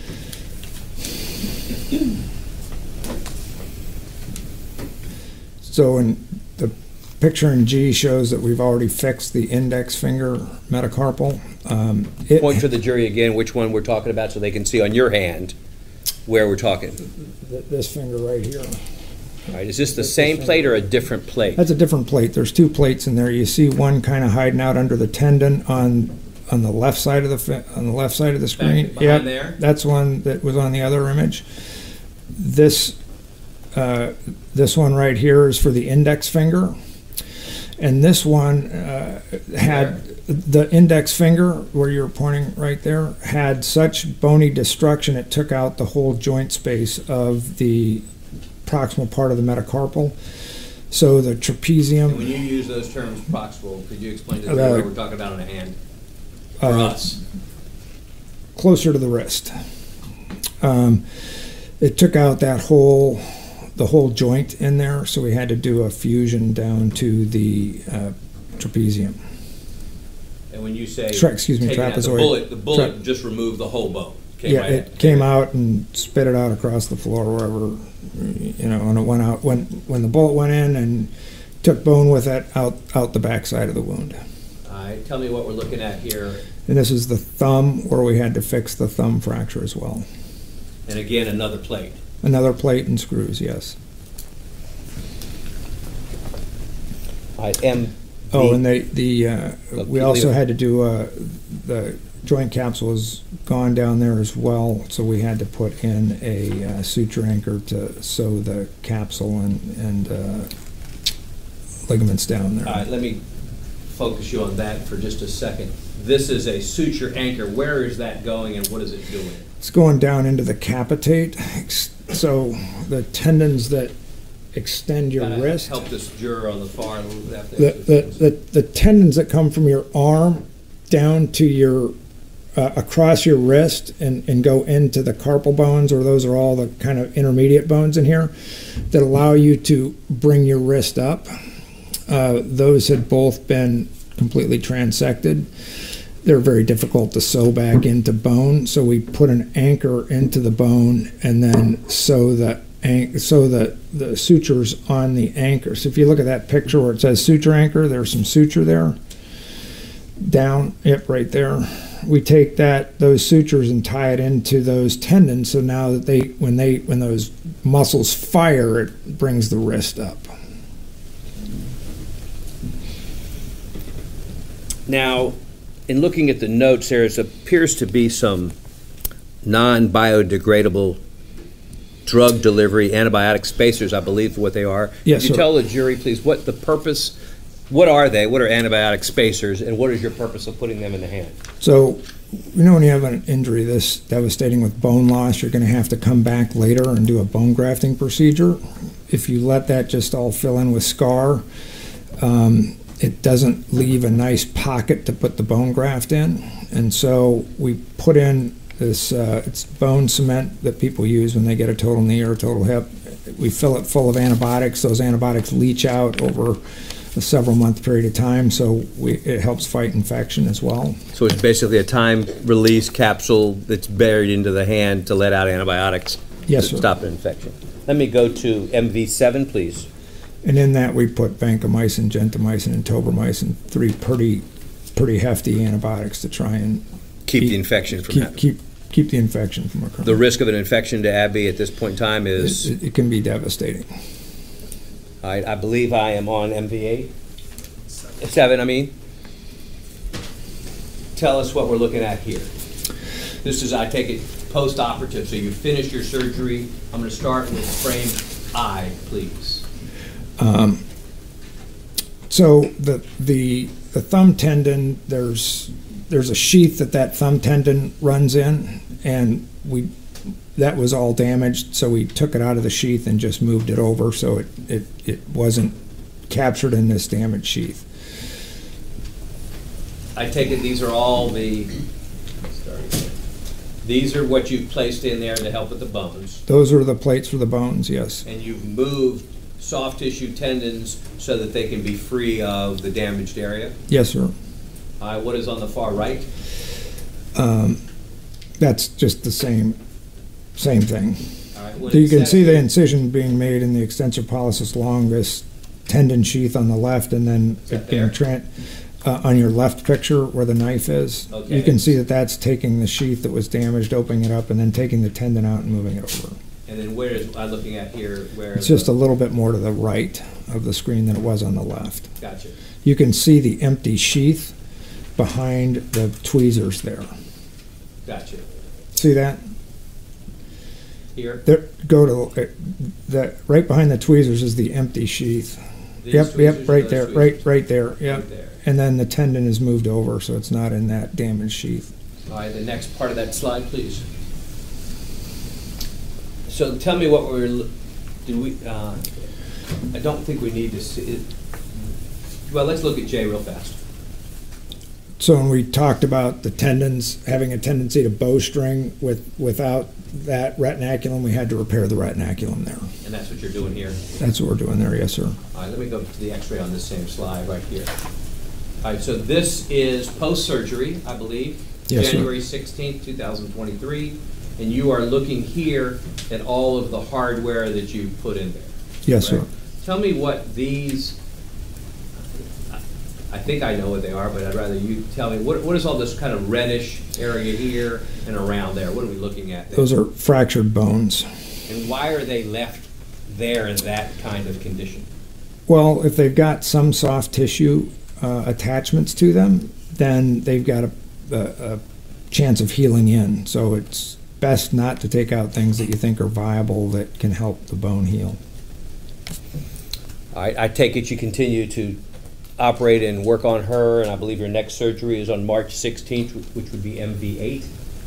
So in the picture in G shows that we've already fixed the index finger metacarpal. Point to the jury again which one we're talking about so they can see on your hand where we're talking. This finger right here. All right, is this the same plate or a different plate? That's a different plate. There's two plates in there. You see one kind of hiding out under the tendon on the left side of the screen. Back behind there? That's one that was on the other image. This one right here is for the index finger, and this one had the index finger where you're pointing right there had such bony destruction it took out the whole joint space of the proximal part of the metacarpal. So the trapezium. And when you use those terms, proximal, could you explain to the jury what we're talking about on a hand for us? Closer to the wrist. It took out the whole joint in there, so we had to do a fusion down to the trapezium. And when you say trapezoid, the bullet just removed the whole bone. It came out and spit it out across the floor wherever, and it went out when the bullet went in and took bone with it out the backside of the wound. All right, tell me what we're looking at here. And this is the thumb where we had to fix the thumb fracture as well. And again, another plate. Another plate and screws, yes. And we also had to do the joint capsule is gone down there as well, so we had to put in a suture anchor to sew the capsule and ligaments down there. All right, let me focus you on that for just a second. This is a suture anchor. Where is that going and what is it doing? It's going down into the capitate, so the tendons that extend your wrist. Help this juror on the far left. The tendons that come from your arm down to your across your wrist and go into the carpal bones, or those are all the kind of intermediate bones in here that allow you to bring your wrist up. Those had both been completely transected. They're very difficult to sew back into bone, so we put an anchor into the bone and then sew the sutures on the anchor. So if you look at that picture where it says suture anchor, there's some suture there. Down, yep, right there. We take those sutures and tie it into those tendons, so now that when those muscles fire, it brings the wrist up. Now, in looking at the notes, there appears to be some non-biodegradable drug delivery antibiotic spacers, I believe, what they are. Yes, Could you sir. tell the jury, please, what the purpose? What are they? What are antibiotic spacers, and what is your purpose of putting them in the hand? So, when you have an injury this devastating with bone loss, you're going to have to come back later and do a bone grafting procedure. If you let that just all fill in with scar, it doesn't leave a nice pocket to put the bone graft in. And so we put in this, it's bone cement that people use when they get a total knee or a total hip. We fill it full of antibiotics. Those antibiotics leach out over a several-month period of time, so it helps fight infection as well. So it's basically a time-release capsule that's buried into the hand to let out antibiotics Yes, to sir. stop an infection. Let me go to MV7, please. And in that we put vancomycin, gentamicin, and tobramycin, 3 pretty hefty antibiotics to try and Keep the infection from happening. Keep the infection from occurring. The risk of an infection to Abby at this point in time is? It can be devastating. I believe I am on MV8. 7, I mean. Tell us what we're looking at here. This is, I take it, post-operative, so you finish your surgery. I'm going to start with frame I, please. So the thumb tendon, there's a sheath that thumb tendon runs in, and that was all damaged, so we took it out of the sheath and just moved it over so it wasn't captured in this damaged sheath. I take it these are all these are what you've placed in there to help with the bones. Those are the plates for the bones, yes. And you've moved soft tissue tendons so that they can be free of the damaged area? Yes, sir. What is on the far right? That's just the same thing. All right, So you can see the incision being made in the extensor pollicis longus tendon sheath on the left, and then it being on your left picture where the knife is. Okay. You can see that's taking the sheath that was damaged, opening it up, and then taking the tendon out and moving it over. And then where is I looking at here? Where It's just a little bit more to the right of the screen than it was on the left. Gotcha. You can see the empty sheath behind the tweezers there. Gotcha. See that? Here? There, go to right behind the tweezers is the empty sheath. These Yep, tweezers right or there, those right there, yep. Right there. And then the tendon is moved over, so it's not in that damaged sheath. All right, the next part of that slide, please. So tell me what I don't think we need to see it. Well, let's look at Jay real fast. So when we talked about the tendons having a tendency to bowstring without that retinaculum, we had to repair the retinaculum there. And that's what you're doing here. That's what we're doing there, yes, sir. All right, let me go to the x-ray on this same slide right here. All right, so this is post-surgery, I believe, Yes, sir. January 16th, 2023, and you are looking here at all of the hardware that you put in there. Yes, right? sir. Tell me what these, I think I know what they are, but I'd rather you tell me, what is all this kind of reddish area here and around there? What are we looking at there? Those are fractured bones. And why are they left there in that kind of condition? Well, if they've got some soft tissue attachments to them, then they've got a chance of healing in. So it's best not to take out things that you think are viable that can help the bone heal. All right, I take it you continue to operate and work on her, and I believe your next surgery is on March 16th, which would be MV8.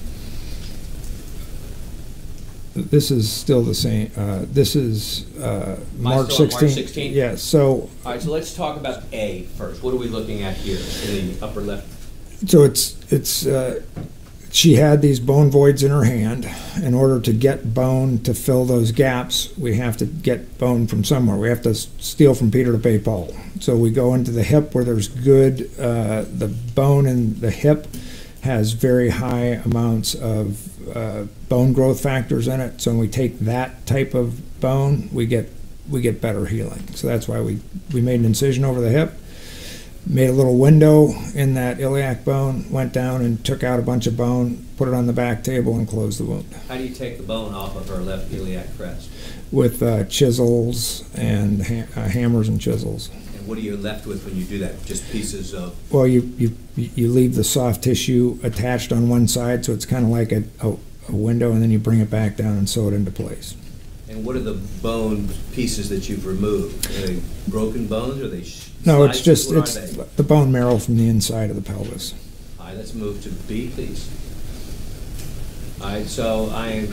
This is still the same. This is March still on 16th. March 16th? Yeah, so All right, so let's talk about A first. What are we looking at here in the upper left? So it's she had these bone voids in her hand. In order to get bone to fill those gaps, we have to get bone from somewhere. We have to steal from Peter to pay Paul. So we go into the hip where there's good, the bone in the hip has very high amounts of bone growth factors in it. So when we take that type of bone, we get better healing. So that's why we made an incision over the hip, made a little window in that iliac bone, went down and took out a bunch of bone, put it on the back table, and closed the wound. How do you take the bone off of her left iliac crest? With chisels and hammers and chisels. And what are you left with when you do that? Just pieces of... Well, you leave the soft tissue attached on one side, so it's kind of like a window, and then you bring it back down and sew it into place. And what are the bone pieces that you've removed? Are they broken bones, or are they No, it's slices? just, What it's are they? the bone marrow from the inside of the pelvis. All right, let's move to B, please. All right, so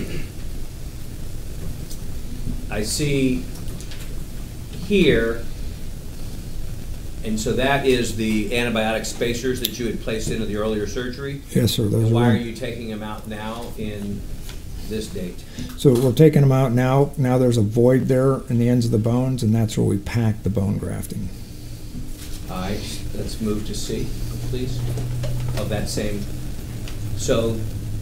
I see here, and so that is the antibiotic spacers that you had placed into the earlier surgery? Yes, sir. Those And why are- are you taking them out now in this date? So we're taking them out now. Now there's a void there in the ends of the bones, and that's where we pack the bone grafting. All right, let's move to C, please, of that same. So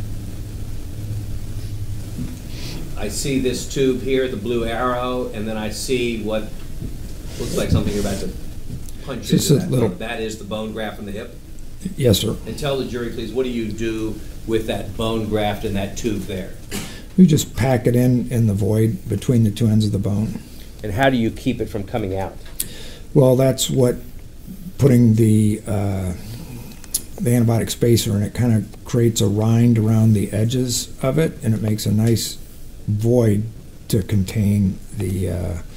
I see this tube here, the blue arrow, and then I see what looks like something you're about to punch Just into a that. little- That is the bone graft from the hip? Yes, sir. And tell the jury, please, what do you do with that bone graft and that tube there? We just pack it in the void between the two ends of the bone. And how do you keep it from coming out? Well, that's what putting the antibiotic spacer in it kind of creates a rind around the edges of it, and it makes a nice void to contain the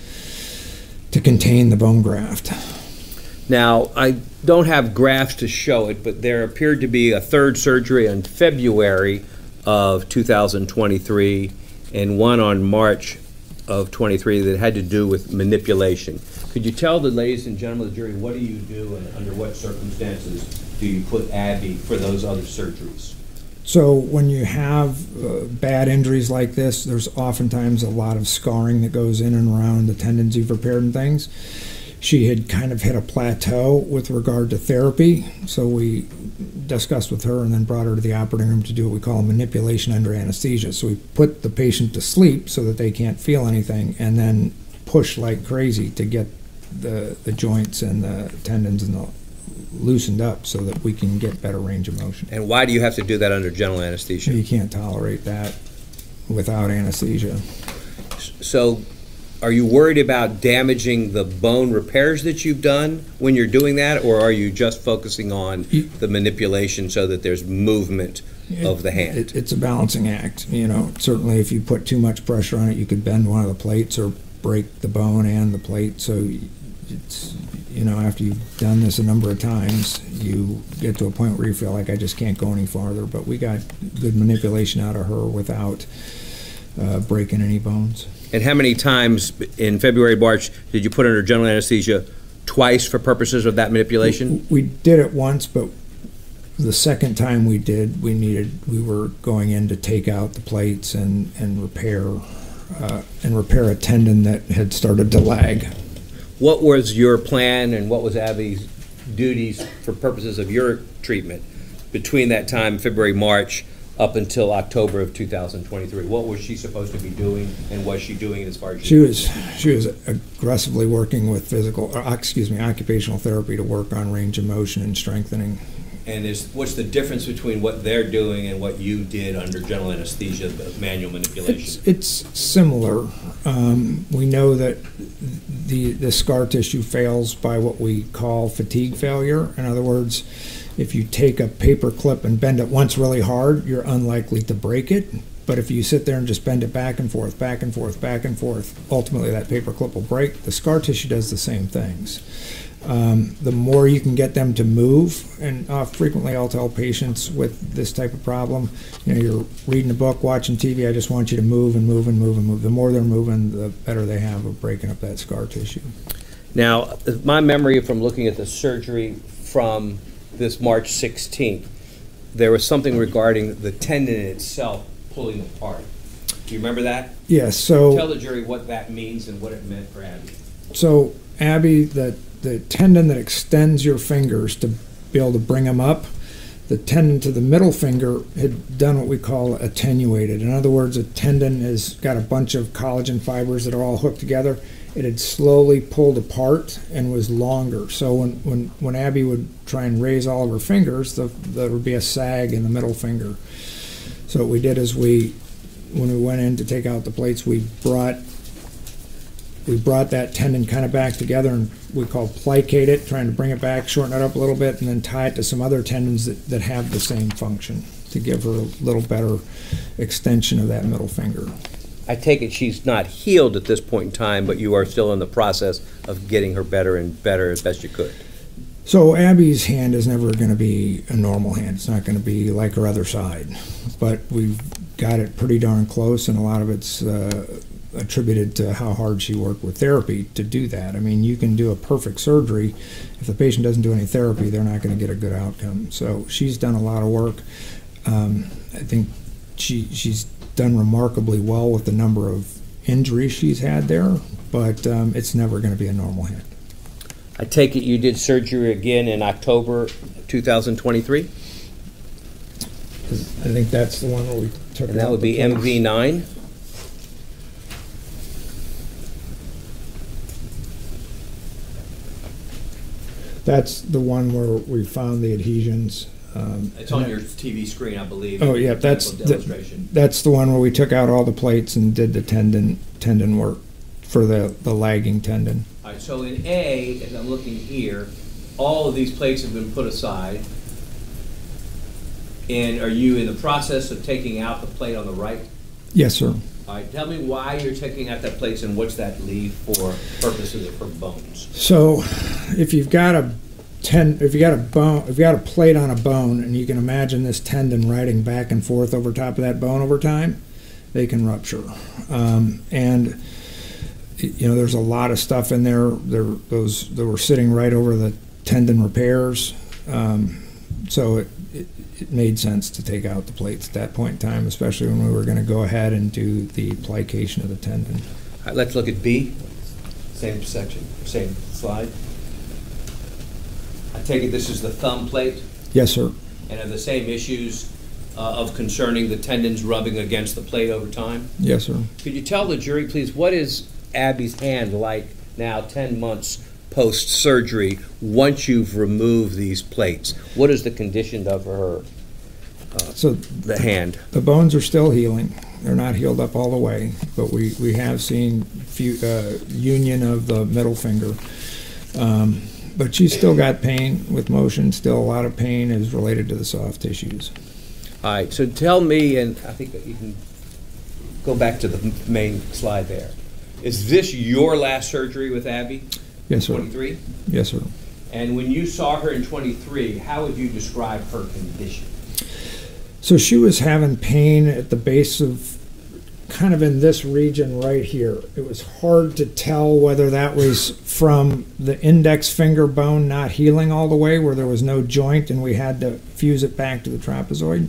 bone graft. Now, I don't have graphs to show it, but there appeared to be a third surgery in February of 2023 and one on March of 23 that had to do with manipulation. Could you tell the ladies and gentlemen of the jury, what do you do and under what circumstances do you put Abby for those other surgeries? So when you have bad injuries like this, there's oftentimes a lot of scarring that goes in and around the tendons you've repaired and things. She had kind of hit a plateau with regard to therapy, so we discussed with her and then brought her to the operating room to do what we call manipulation under anesthesia. So we put the patient to sleep so that they can't feel anything, and then push like crazy to get the joints and the tendons and the loosened up so that we can get better range of motion. And why do you have to do that under general anesthesia? You can't tolerate that without anesthesia. So are you worried about damaging the bone repairs that you've done when you're doing that, or are you just focusing on the manipulation so that there's movement of the hand? It's a balancing act. You know, certainly if you put too much pressure on it, you could bend one of the plates or break the bone and the plate. So it's, you know, after you've done this a number of times, you get to a point where you feel like I just can't go any farther. But we got good manipulation out of her without breaking any bones. And how many times in February, March, did you put under general anesthesia? Twice for purposes of that manipulation? We did it once, but the second time we did, we were going in to take out the plates and repair a tendon that had started to lag. What was your plan and what was Abby's duties for purposes of your treatment between that time, February, March, up until October of 2023? What was she supposed to be doing, and was she doing it as far as She was aggressively working with occupational therapy to work on range of motion and strengthening. And what's the difference between what they're doing and what you did under general anesthesia, the manual manipulation? It's similar. We know that the scar tissue fails by what we call fatigue failure. In other words, if you take a paper clip and bend it once really hard, you're unlikely to break it. But if you sit there and just bend it back and forth, back and forth, back and forth, ultimately that paper clip will break. The scar tissue does the same things. The more you can get them to move, and frequently I'll tell patients with this type of problem, you know, you're reading a book, watching TV, I just want you to move and move and move and move. The more they're moving, the better they have of breaking up that scar tissue. Now, my memory from looking at the surgery from this March 16th, there was something regarding the tendon itself pulling apart. Do you remember that? Yes. So tell the jury what that means and what it meant for Abby. So Abby, the tendon that extends your fingers to be able to bring them up, the tendon to the middle finger had done what we call attenuated. In other words, a tendon has got a bunch of collagen fibers that are all hooked together. It had slowly pulled apart and was longer. So when Abby would try and raise all of her fingers, there would be a sag in the middle finger. So what we did is when we went in to take out the plates, we brought that tendon kind of back together, and we call plicate it, trying to bring it back, shorten it up a little bit, and then tie it to some other tendons that have the same function to give her a little better extension of that middle finger. I take it she's not healed at this point in time, but you are still in the process of getting her better and better as best you could. So Abby's hand is never going to be a normal hand. It's not going to be like her other side. But we've got it pretty darn close, and a lot of it's attributed to how hard she worked with therapy to do that. I mean, you can do a perfect surgery. If the patient doesn't do any therapy, they're not going to get a good outcome. So she's done a lot of work. I think she's done remarkably well with the number of injuries she's had there, but it's never going to be a normal hand. I take it you did surgery again in October 2023? I think that's the one where we took and that would be MV9? That's the one where we found the adhesions. It's on your TV screen, I believe. Oh, yeah, that's the one where we took out all the plates and did the tendon work for the lagging tendon. All right, so in A, as I'm looking here, all of these plates have been put aside. And are you in the process of taking out the plate on the right? Yes, sir. All right, tell me why you're taking out that plate and what's that leave for purposes of her bones? So, if you've got a plate on a bone, and you can imagine this tendon riding back and forth over top of that bone over time, they can rupture. And you know, there's a lot of stuff in there. Those that were sitting right over the tendon repairs. So it made sense to take out the plates at that point in time, especially when we were going to go ahead and do the plication of the tendon. All right, let's look at B. Same section, same slide. I take it this is the thumb plate? Yes, sir. And are the same issues of concerning the tendons rubbing against the plate over time? Yes, sir. Could you tell the jury, please, what is Abby's hand like now 10 months post-surgery once you've removed these plates? What is the condition of her, the hand? The bones are still healing. They're not healed up all the way, but we have seen union of the middle finger. But she's still got pain with motion. Still a lot of pain is related to the soft tissues. All right, so tell me, and I think that you can go back to the main slide there. Is this your last surgery with Abby? Yes, sir. 23? Yes, sir. And when you saw her in 23, how would you describe her condition? So she was having pain at the base of, kind of in this region right here. It was hard to tell whether that was from the index finger bone not healing all the way, where there was no joint and we had to fuse it back to the trapezoid,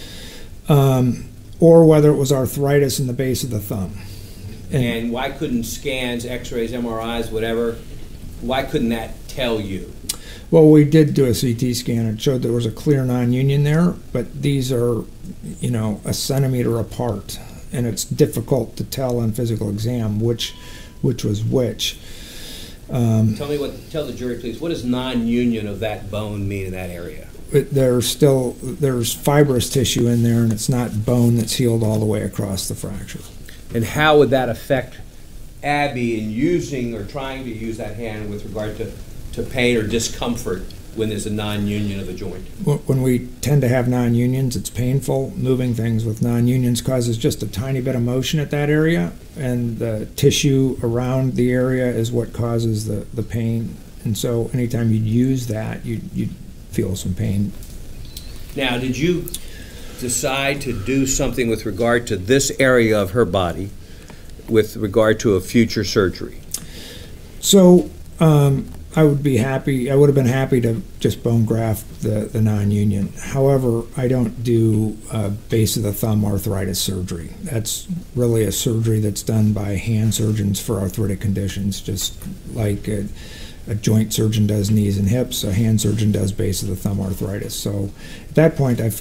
or whether it was arthritis in the base of the thumb. And why couldn't scans, x-rays, MRIs, whatever, why couldn't that tell you? Well, we did do a CT scan. It showed there was a clear non-union there, but these are, you know, a centimeter apart, and it's difficult to tell on physical exam which was which. Tell the jury, please, what does non-union of that bone mean in that area? There's fibrous tissue in there, and it's not bone that's healed all the way across the fracture. And how would that affect Abby in using or trying to use that hand with regard to pain or discomfort when there's a non-union of a joint? When we tend to have non-unions, it's painful. Moving things with non-unions causes just a tiny bit of motion at that area, and the tissue around the area is what causes the pain. And so anytime you'd use that, you'd feel some pain. Now, did you decide to do something with regard to this area of her body with regard to a future surgery? So I would have been happy to just bone graft the non-union. However, I don't do base of the thumb arthritis surgery. That's really a surgery that's done by hand surgeons for arthritic conditions, just like a joint surgeon does knees and hips, a hand surgeon does base of the thumb arthritis. So at that point, I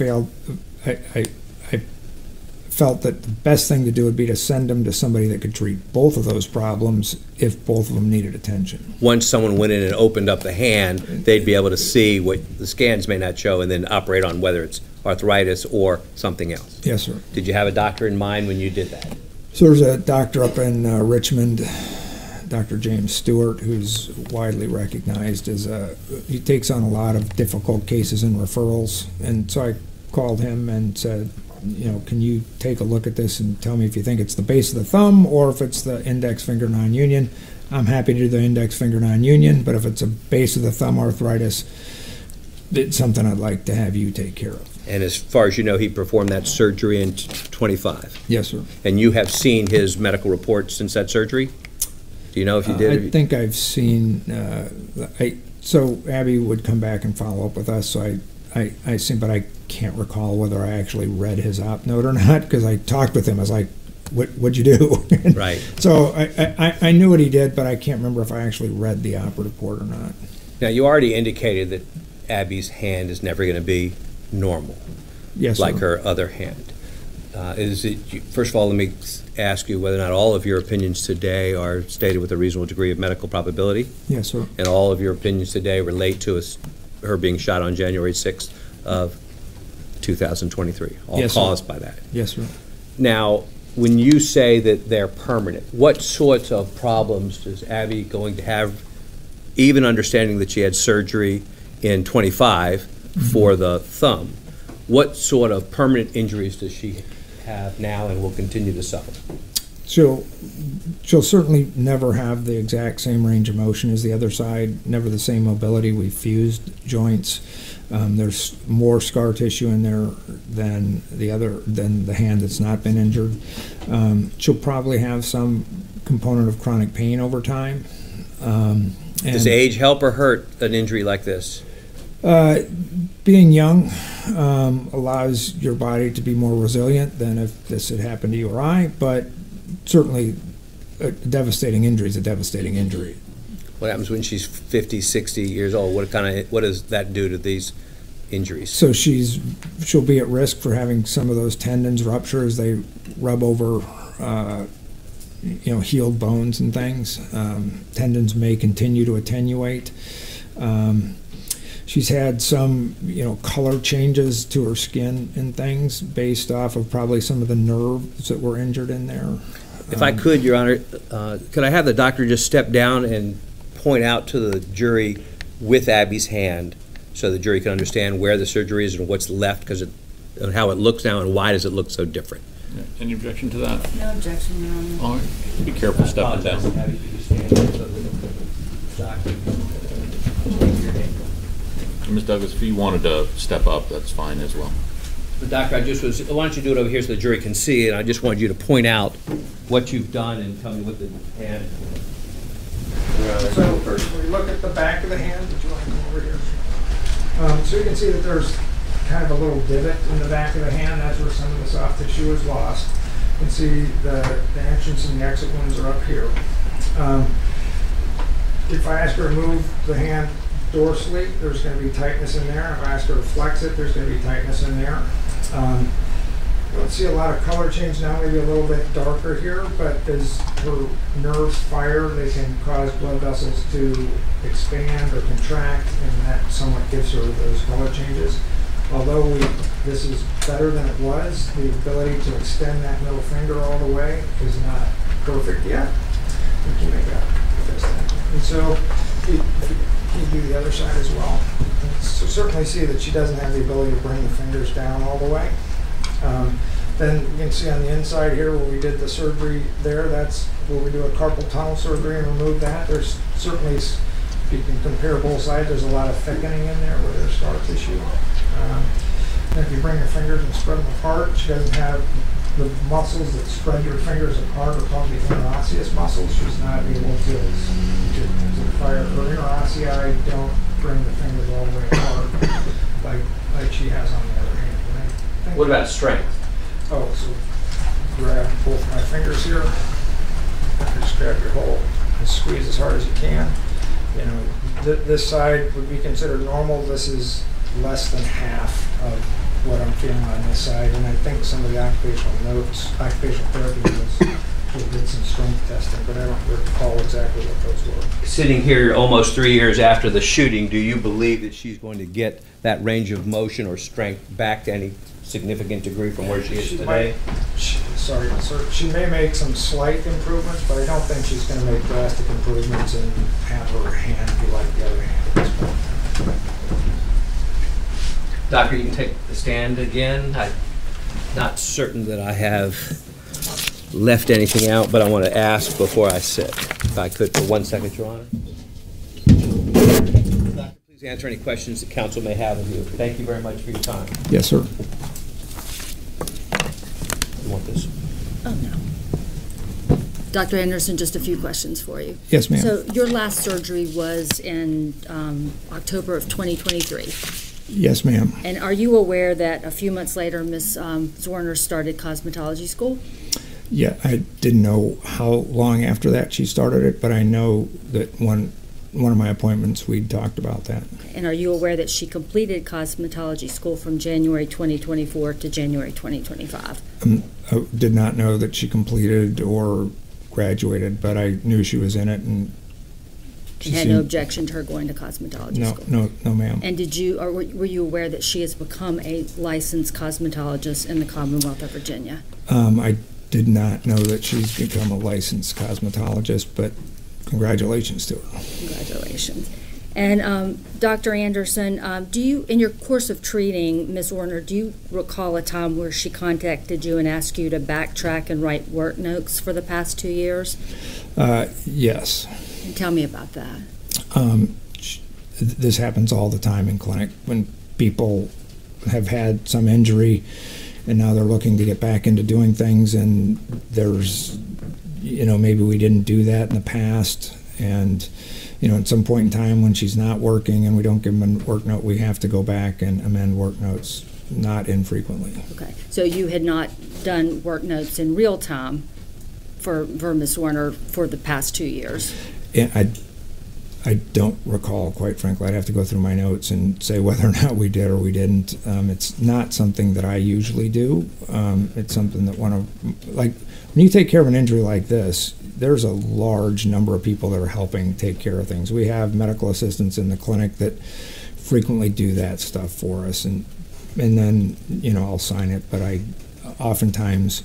felt that the best thing to do would be to send them to somebody that could treat both of those problems if both of them needed attention. Once someone went in and opened up the hand, they'd be able to see what the scans may not show and then operate on whether it's arthritis or something else. Yes, sir. Did you have a doctor in mind when you did that? So there's a doctor up in Richmond, Dr. James Stewart, who's widely recognized as he takes on a lot of difficult cases and referrals. And so I called him and said, can you take a look at this and tell me if you think it's the base of the thumb or if it's the index finger non-union? I'm happy to do the index finger non-union, but if it's a base of the thumb arthritis, it's something I'd like to have you take care of. And as far as you know, he performed that surgery in 25? Yes, sir. And you have seen his medical report since that surgery? Do you know if you did? I think I've seen, so Abby would come back and follow up with us, so I see, but I can't recall whether I actually read his op note or not, because I talked with him. I was like, what'd you do? Right. So I knew what he did, but I can't remember if I actually read the op report or not. Now, you already indicated that Abby's hand is never going to be normal, yes, like sir. her other hand. First of all, let me ask you whether or not all of your opinions today are stated with a reasonable degree of medical probability? Yes, sir. And all of your opinions today relate to her being shot on January 6th of 2023, all yes, caused sir. by that. Yes, sir. Now, when you say that they're permanent, what sorts of problems is Abby going to have, even understanding that she had surgery in 25 for the thumb? What sort of permanent injuries does she have now and will continue to suffer? She'll certainly never have the exact same range of motion as the other side, never the same mobility. We've fused joints. There's more scar tissue in there than the hand that's not been injured. She'll probably have some component of chronic pain over time. Does age help or hurt an injury like this? Being young allows your body to be more resilient than if this had happened to you or I, but certainly a devastating injury is a devastating injury. What happens when she's 50, 60 years old? What does that do to these injuries? So she'll be at risk for having some of those tendons rupture as they rub over healed bones and things. Tendons may continue to attenuate. She's had some, color changes to her skin and things based off of probably some of the nerves that were injured in there. If I could, Your Honor, could I have the doctor just step down and point out to the jury with Abby's hand so the jury can understand where the surgery is and what's left, and how it looks now and why does it look so different? Yeah. Any objection to that? No objection, Your Honor. All right. Be careful stepping down. Abby, could you stand so the doctor take your hand? Ms. Douglas, if you wanted to step up, that's fine as well. The doctor, why don't you do it over here so the jury can see, and I just wanted you to point out what you've done and tell me what the hand. So when we look at the back of the hand, would you want to come over here? So you can see that there's kind of a little divot in the back of the hand. That's where some of the soft tissue is lost. You can see the entrance and the exit wounds are up here. If I ask her to move the hand dorsally, there's going to be tightness in there. If I ask her to flex it, there's going to be tightness in there. You don't see a lot of color change now, maybe a little bit darker here, but as her nerves fire, they can cause blood vessels to expand or contract, and that somewhat gives her those color changes. Although this is better than it was, the ability to extend that middle finger all the way is not perfect yet. We can make that. And so you do the other side as well. So certainly see that she doesn't have the ability to bring the fingers down all the way. Then you can see on the inside here where we did the surgery there, that's where we do a carpal tunnel surgery and remove that. There's certainly, if you can compare both sides, there's a lot of thickening in there where there's scar tissue. And if you bring your fingers and spread them apart, she doesn't have the muscles that spread your fingers apart are called the interosseous muscles. She's not able to fire her interossei. Don't bring the fingers all the way apart like she has on the other hand. What about strength? Oh, so grab both my fingers here. Just grab your hole and squeeze as hard as you can. You know, this side would be considered normal. This is less than half of what I'm feeling on this side, and I think some of the occupational therapy notes will get some strength testing, but I don't recall exactly what those were. Sitting here almost 3 years after the shooting, do you believe that she's going to get that range of motion or strength back to any significant degree from where she is today? Sorry, sir. She may make some slight improvements, but I don't think she's going to make drastic improvements and have her hand be like the other hand at this point. Doctor, you can take the stand again. I'm not certain that I have left anything out, but I want to ask before I sit, if I could, for 1 second, Your Honor. Doctor, please answer any questions that counsel may have of you. Thank you very much for your time. Yes, sir. You want this? Oh, no. Dr. Anderson, just a few questions for you. Yes, ma'am. So your last surgery was in October of 2023. Yes, ma'am. And are you aware that a few months later, Ms. Zwerner started cosmetology school? Yeah, I didn't know how long after that she started it, but I know that one of my appointments we talked about that. And are you aware that she completed cosmetology school from January 2024 to January 2025? I did not know that she completed or graduated, but I knew she was in it, and she had no objection to her going to cosmetology school? No, ma'am. And did you, or were you aware that she has become a licensed cosmetologist in the Commonwealth of Virginia? I did not know that she's become a licensed cosmetologist, but congratulations to her. Congratulations. And Dr. Anderson, do you, in your course of treating Ms. Zwerner, do you recall a time where she contacted you and asked you to backtrack and write work notes for the past 2 years? Yes. And tell me about that. This happens all the time in clinic when people have had some injury and now they're looking to get back into doing things, and there's, maybe we didn't do that in the past, and at some point in time when she's not working and we don't give them a work note, we have to go back and amend work notes, not infrequently. Okay, so you had not done work notes in real time for Ms. Zwerner for the past 2 years? I don't recall, quite frankly. I'd have to go through my notes and say whether or not we did or we didn't. It's not something that I usually do. It's something that when you take care of an injury like this, there's a large number of people that are helping take care of things. We have medical assistants in the clinic that frequently do that stuff for us, and then I'll sign it. But I oftentimes,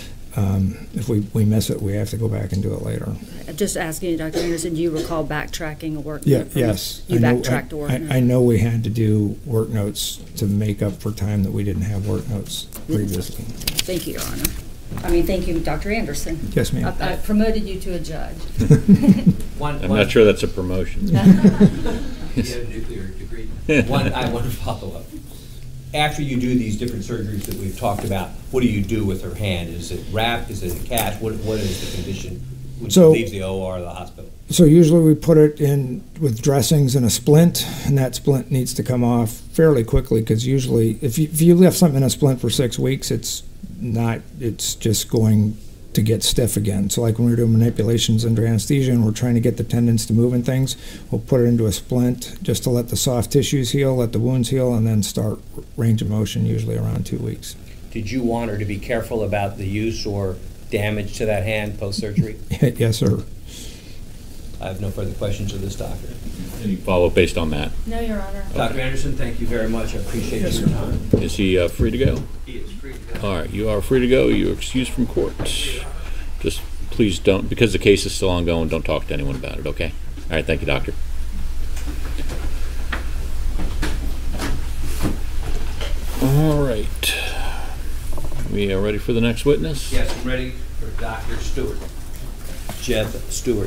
if we miss it, we have to go back and do it later. I'm just asking you, Dr. Anderson, do you recall backtracking a work note? Yes. You backtracked a work note? I know we had to do work notes to make up for time that we didn't have work notes previously. Thank you, Your Honor. Thank you, Dr. Anderson. Yes, ma'am. I promoted you to a judge. I'm not sure that's a promotion. You have a nuclear degree. I want to follow up. After you do these different surgeries that we've talked about, what do you do with her hand? Is it wrapped? Is it a cast? What is the condition when she leaves the OR or the hospital? So usually we put it in with dressings and a splint, and that splint needs to come off fairly quickly, because usually if you left something in a splint for 6 weeks, it's just going to get stiff again. So like when we're doing manipulations under anesthesia and we're trying to get the tendons to move and things, we'll put it into a splint just to let the soft tissues heal, let the wounds heal, and then start range of motion, usually around 2 weeks. Did you want her to be careful about the use or damage to that hand post-surgery? Yes, sir. I have no further questions of this doctor. Any follow-up based on that? No, Your Honor. Dr. Anderson, thank you very much. I appreciate your time. Is he free to go? He is free to go. All right, you are free to go. You're excused from court. Just please don't, because the case is still ongoing, don't talk to anyone about it, okay? All right, thank you, doctor. All right. We are ready for the next witness? Yes, I'm ready for Dr. Stewart. Jeb Stewart.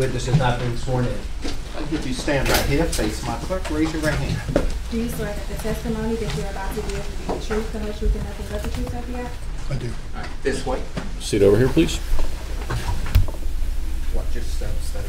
witness has not been sworn in. I'll get you stand right here, face my clerk, raise your right hand. Do you swear that the testimony that you're about to give will be the truth, the whole truth, and nothing but the truth, so help you God? I do. All right, this way. Sit over here, please. Watch your steps, steady.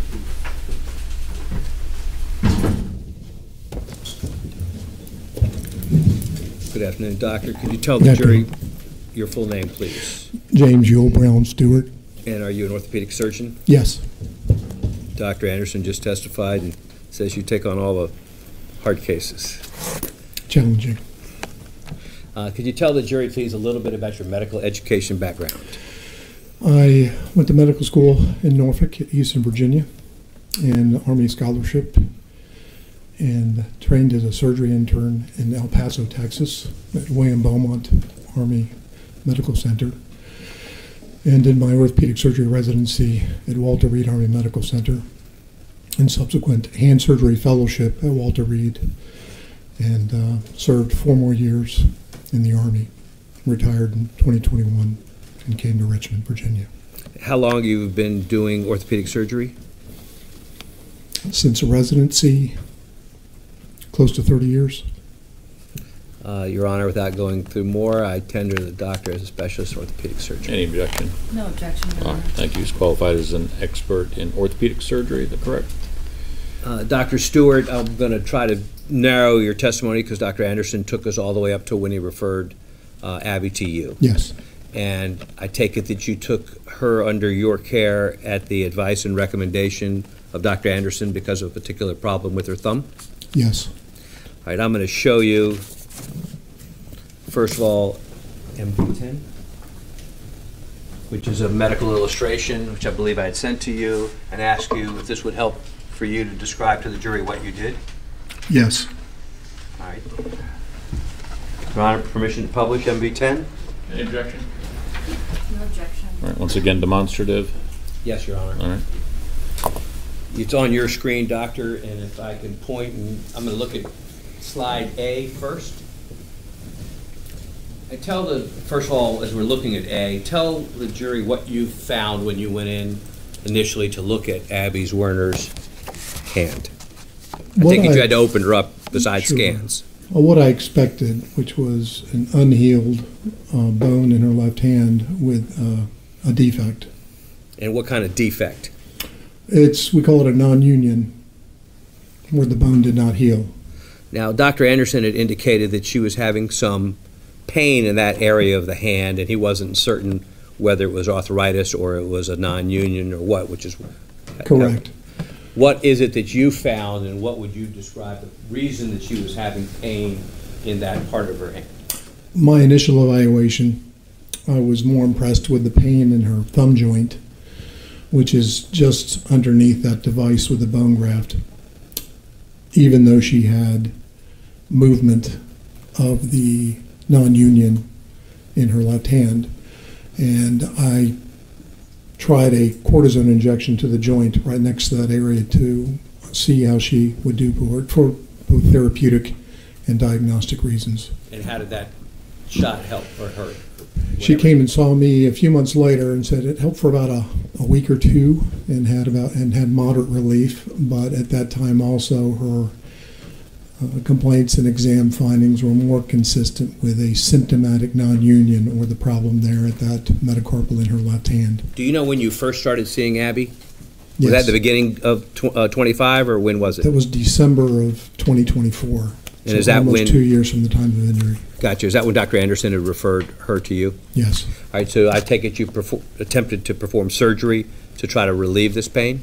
Good afternoon, Doctor. Could you tell the jury your full name, please? James Yule Brown Stewart. And are you an orthopedic surgeon? Yes. Dr. Anderson just testified and says you take on all the hard cases. Challenging. Could you tell the jury, please, a little bit about your medical education background? I went to medical school in Norfolk, Eastern Virginia, and Army scholarship, and trained as a surgery intern in El Paso, Texas, at William Beaumont Army Medical Center, and did my orthopedic surgery residency at Walter Reed Army Medical Center, and subsequent hand surgery fellowship at Walter Reed, and served 4 more years in the Army. Retired in 2021 and came to Richmond, Virginia. How long have you been doing orthopedic surgery? Since a residency, close to 30 years. Your Honor, without going through more, I tender the doctor as a specialist orthopedic surgeon. Any objection? No objection, Your Honor. Thank you. He's qualified as an expert in orthopedic surgery. Is that correct? Dr. Stewart, I'm going to try to narrow your testimony because Dr. Anderson took us all the way up to when he referred Abby to you. Yes. And I take it that you took her under your care at the advice and recommendation of Dr. Anderson because of a particular problem with her thumb? Yes. All right, I'm going to show you, first of all, MV10, which is a medical illustration, which I believe I had sent to you, and ask you if this would help for you to describe to the jury what you did. Yes. All right. Your Honor, permission to publish MV10? Any objection? No objection. All right, once again, demonstrative. Yes, Your Honor. All right. It's on your screen, Doctor, and if I can point, and I'm going to look at slide A first. First of all, as we're looking at A, tell the jury what you found when you went in initially to look at Abby Werner's hand. I think you had to open her up besides Sure. scans. What I expected, which was an unhealed bone in her left hand with a defect. And what kind of defect? We call it a non-union, where the bone did not heal. Now, Dr. Anderson had indicated that she was having some pain in that area of the hand, and he wasn't certain whether it was arthritis or it was a non-union or what, which is Correct. What is it that you found, and what would you describe the reason that she was having pain in that part of her hand? My initial evaluation, I was more impressed with the pain in her thumb joint, which is just underneath that device with the bone graft, even though she had movement of the non-union in her left hand. And I tried a cortisone injection to the joint right next to that area to see how she would do for both therapeutic and diagnostic reasons. And how did that shot help or hurt? She came and saw me a few months later and said it helped for about a week or two and had moderate relief, but at that time also her complaints and exam findings were more consistent with a symptomatic non-union or the problem there at that metacarpal in her left hand. Do you know when you first started seeing Abby? Yes. Was that the beginning of 25, or when was it? That was December of 2024. And so is that almost when 2 years from the time of injury? Gotcha. Is that when Dr. Anderson had referred her to you? Yes. All right, so I take it you attempted to perform surgery to try to relieve this pain?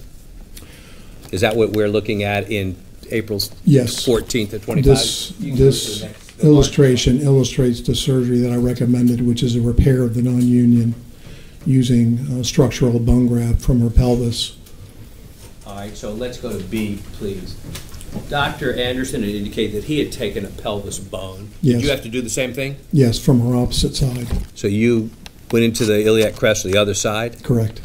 Is that what we're looking at in April 14th of 25? This illustration illustrates the surgery that I recommended, which is a repair of the non-union using structural bone graft from her pelvis. All right, so let's go to B, please. Dr. Anderson had indicated that he had taken a pelvis bone. Yes. Did you have to do the same thing? Yes, from her opposite side. So you went into the iliac crest of the other side? Correct.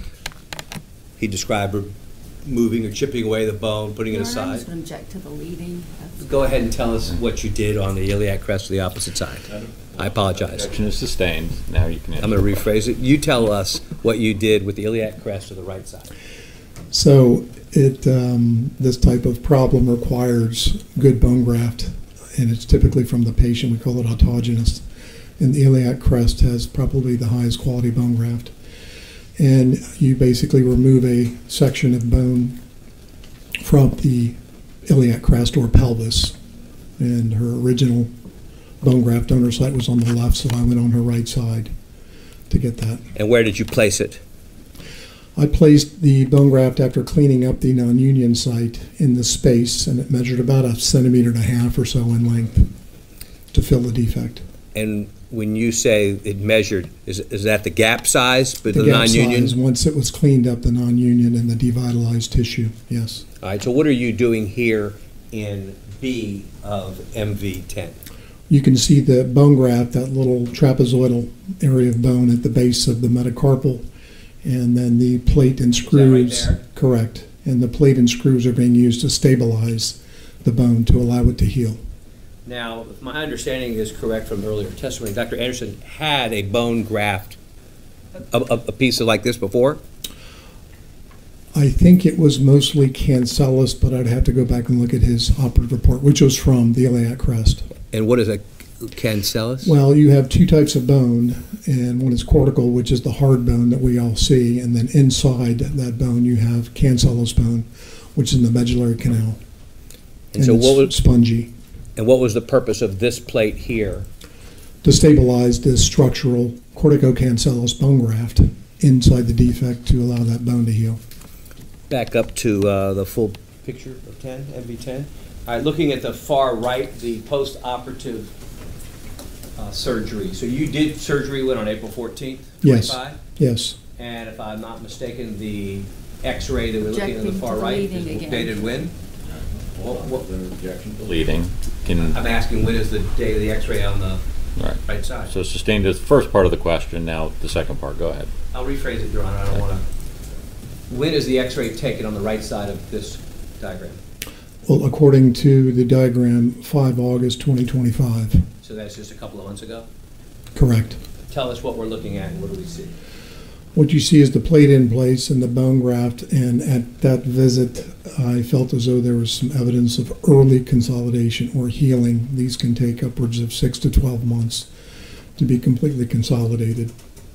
He described her moving or chipping away the bone, putting it aside. I'm just going to object to the leading. Go ahead and tell us what you did on the iliac crest of the opposite side. I apologize. Objection is sustained. Now you can answer. I'm going to rephrase it. You tell us what you did with the iliac crest of the right side. So this type of problem requires good bone graft, and it's typically from the patient. We call it autogenous. And the iliac crest has probably the highest quality bone graft. And you basically remove a section of bone from the iliac crest or pelvis. And her original bone graft donor site was on the left, so I went on her right side to get that. And where did you place it? I placed the bone graft after cleaning up the non-union site in the space, and it measured about 1.5 centimeters or so in length to fill the defect. And when you say it measured, is that the gap size for the gap non-union? size, once it was cleaned up, the non-union and the devitalized tissue, yes. All right, so what are you doing here in B of MV10? You can see the bone graft, that little trapezoidal area of bone at the base of the metacarpal, and then the plate and screws. Is that right there? Correct. And the plate and screws are being used to stabilize the bone to allow it to heal. Now, if my understanding is correct from earlier testimony, Dr. Anderson had a bone graft, a piece of like this before? I think it was mostly cancellous, but I'd have to go back and look at his operative report, which was from the iliac crest. And what is a cancellous? Well, you have two types of bone, and one is cortical, which is the hard bone that we all see, and then inside that bone you have cancellous bone, which is in the medullary canal. And so what was spongy? And what was the purpose of this plate here? To stabilize this structural corticocancellous bone graft inside the defect to allow that bone to heal. Back up to the full picture of 10, MV10. All right, looking at the far right, the post-operative surgery. So you did surgery when on April 14th, 25? Yes. Yes. And if I'm not mistaken, the X-ray that we're looking at the far right is dated when? What the rejection bleeding can. I'm asking when is the day of the X-ray on the right side? So sustained is the first part of the question. Now the second part. Go ahead. I'll rephrase it, Your Honor. I don't want to. When is the X-ray taken on the right side of this diagram? Well, according to the diagram, 5 August 2025. So that's just a couple of months ago? Correct. Tell us what we're looking at and what do we see? What you see is the plate in place and the bone graft, and at that visit, I felt as though there was some evidence of early consolidation or healing. These can take upwards of 6 to 12 months to be completely consolidated.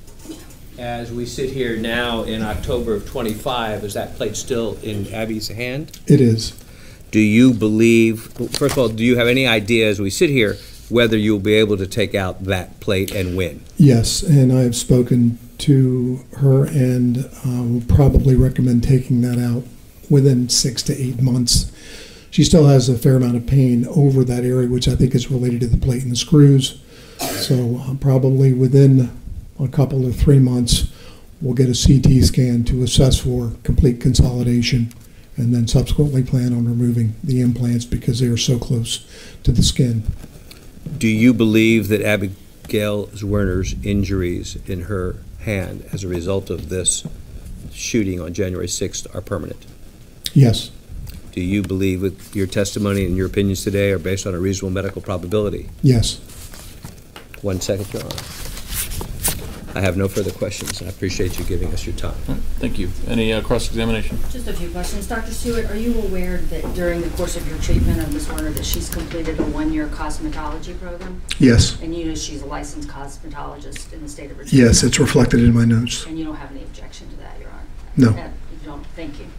As we sit here now in October of 25, is that plate still in Abby's hand? It is. Do you believe, first of all, do you have any idea as we sit here whether you'll be able to take out that plate and when? Yes, and I have spoken to her and will probably recommend taking that out within 6 to 8 months. She still has a fair amount of pain over that area, which I think is related to the plate and the screws. So probably within a couple of 3 months, we'll get a CT scan to assess for complete consolidation and then subsequently plan on removing the implants because they are so close to the skin. Do you believe that Abigail Zwerner's injuries in her hand as a result of this shooting on January 6th are permanent? Yes. Do you believe with your testimony and your opinions today are based on a reasonable medical probability? Yes. 1 second, Your Honor. I have no further questions. I appreciate you giving us your time. Thank you. Any cross-examination? Just a few questions. Dr. Stewart, are you aware that during the course of your treatment of Ms. Werner that she's completed a 1-year cosmetology program? Yes. And you know she's a licensed cosmetologist in the state of Virginia? Yes, it's reflected in my notes. And you don't have any objection to that, Your Honor? No. You don't? Thank you.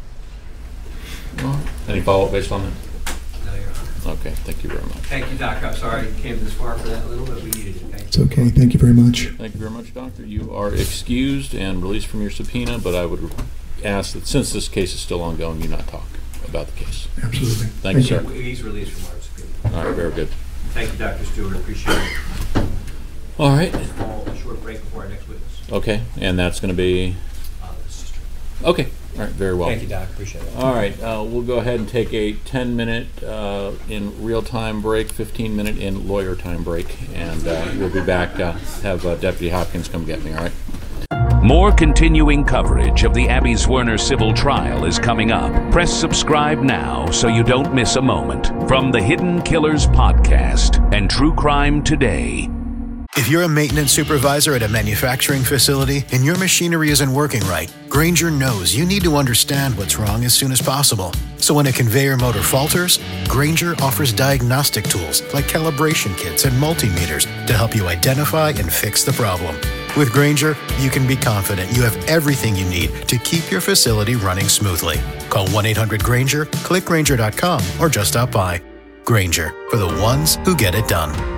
Any follow-up based on that? No, Your Honor. Okay, thank you very much. Thank you, Doctor. I'm sorry you came this far for that little, but we needed it. Thank you. It's okay. Thank you very much. Thank you very much, Doctor. You are excused and released from your subpoena, but I would ask that since this case is still ongoing, you not talk about the case. Absolutely. Thank you, sir. He's released from our subpoena. All right, very good. Thank you, Dr. Stewart. Appreciate it. All right. A short break before our next witness. Okay, and that's going to be? Okay. All right, very well. Thank you, Doc. Appreciate it. All right, we'll go ahead and take a 10-minute in real-time break, 15-minute in lawyer time break, and we'll be back. Have Deputy Hopkins come get me, all right? More continuing coverage of the Abby Zwerner civil trial is coming up. Press subscribe now so you don't miss a moment. From the Hidden Killers Podcast and True Crime Today. If you're a maintenance supervisor at a manufacturing facility and your machinery isn't working right, Grainger knows you need to understand what's wrong as soon as possible. So when a conveyor motor falters, Grainger offers diagnostic tools like calibration kits and multimeters to help you identify and fix the problem. With Grainger, you can be confident you have everything you need to keep your facility running smoothly. Call 1-800-GRAINGER, click Grainger.com, or just stop by. Grainger, for the ones who get it done.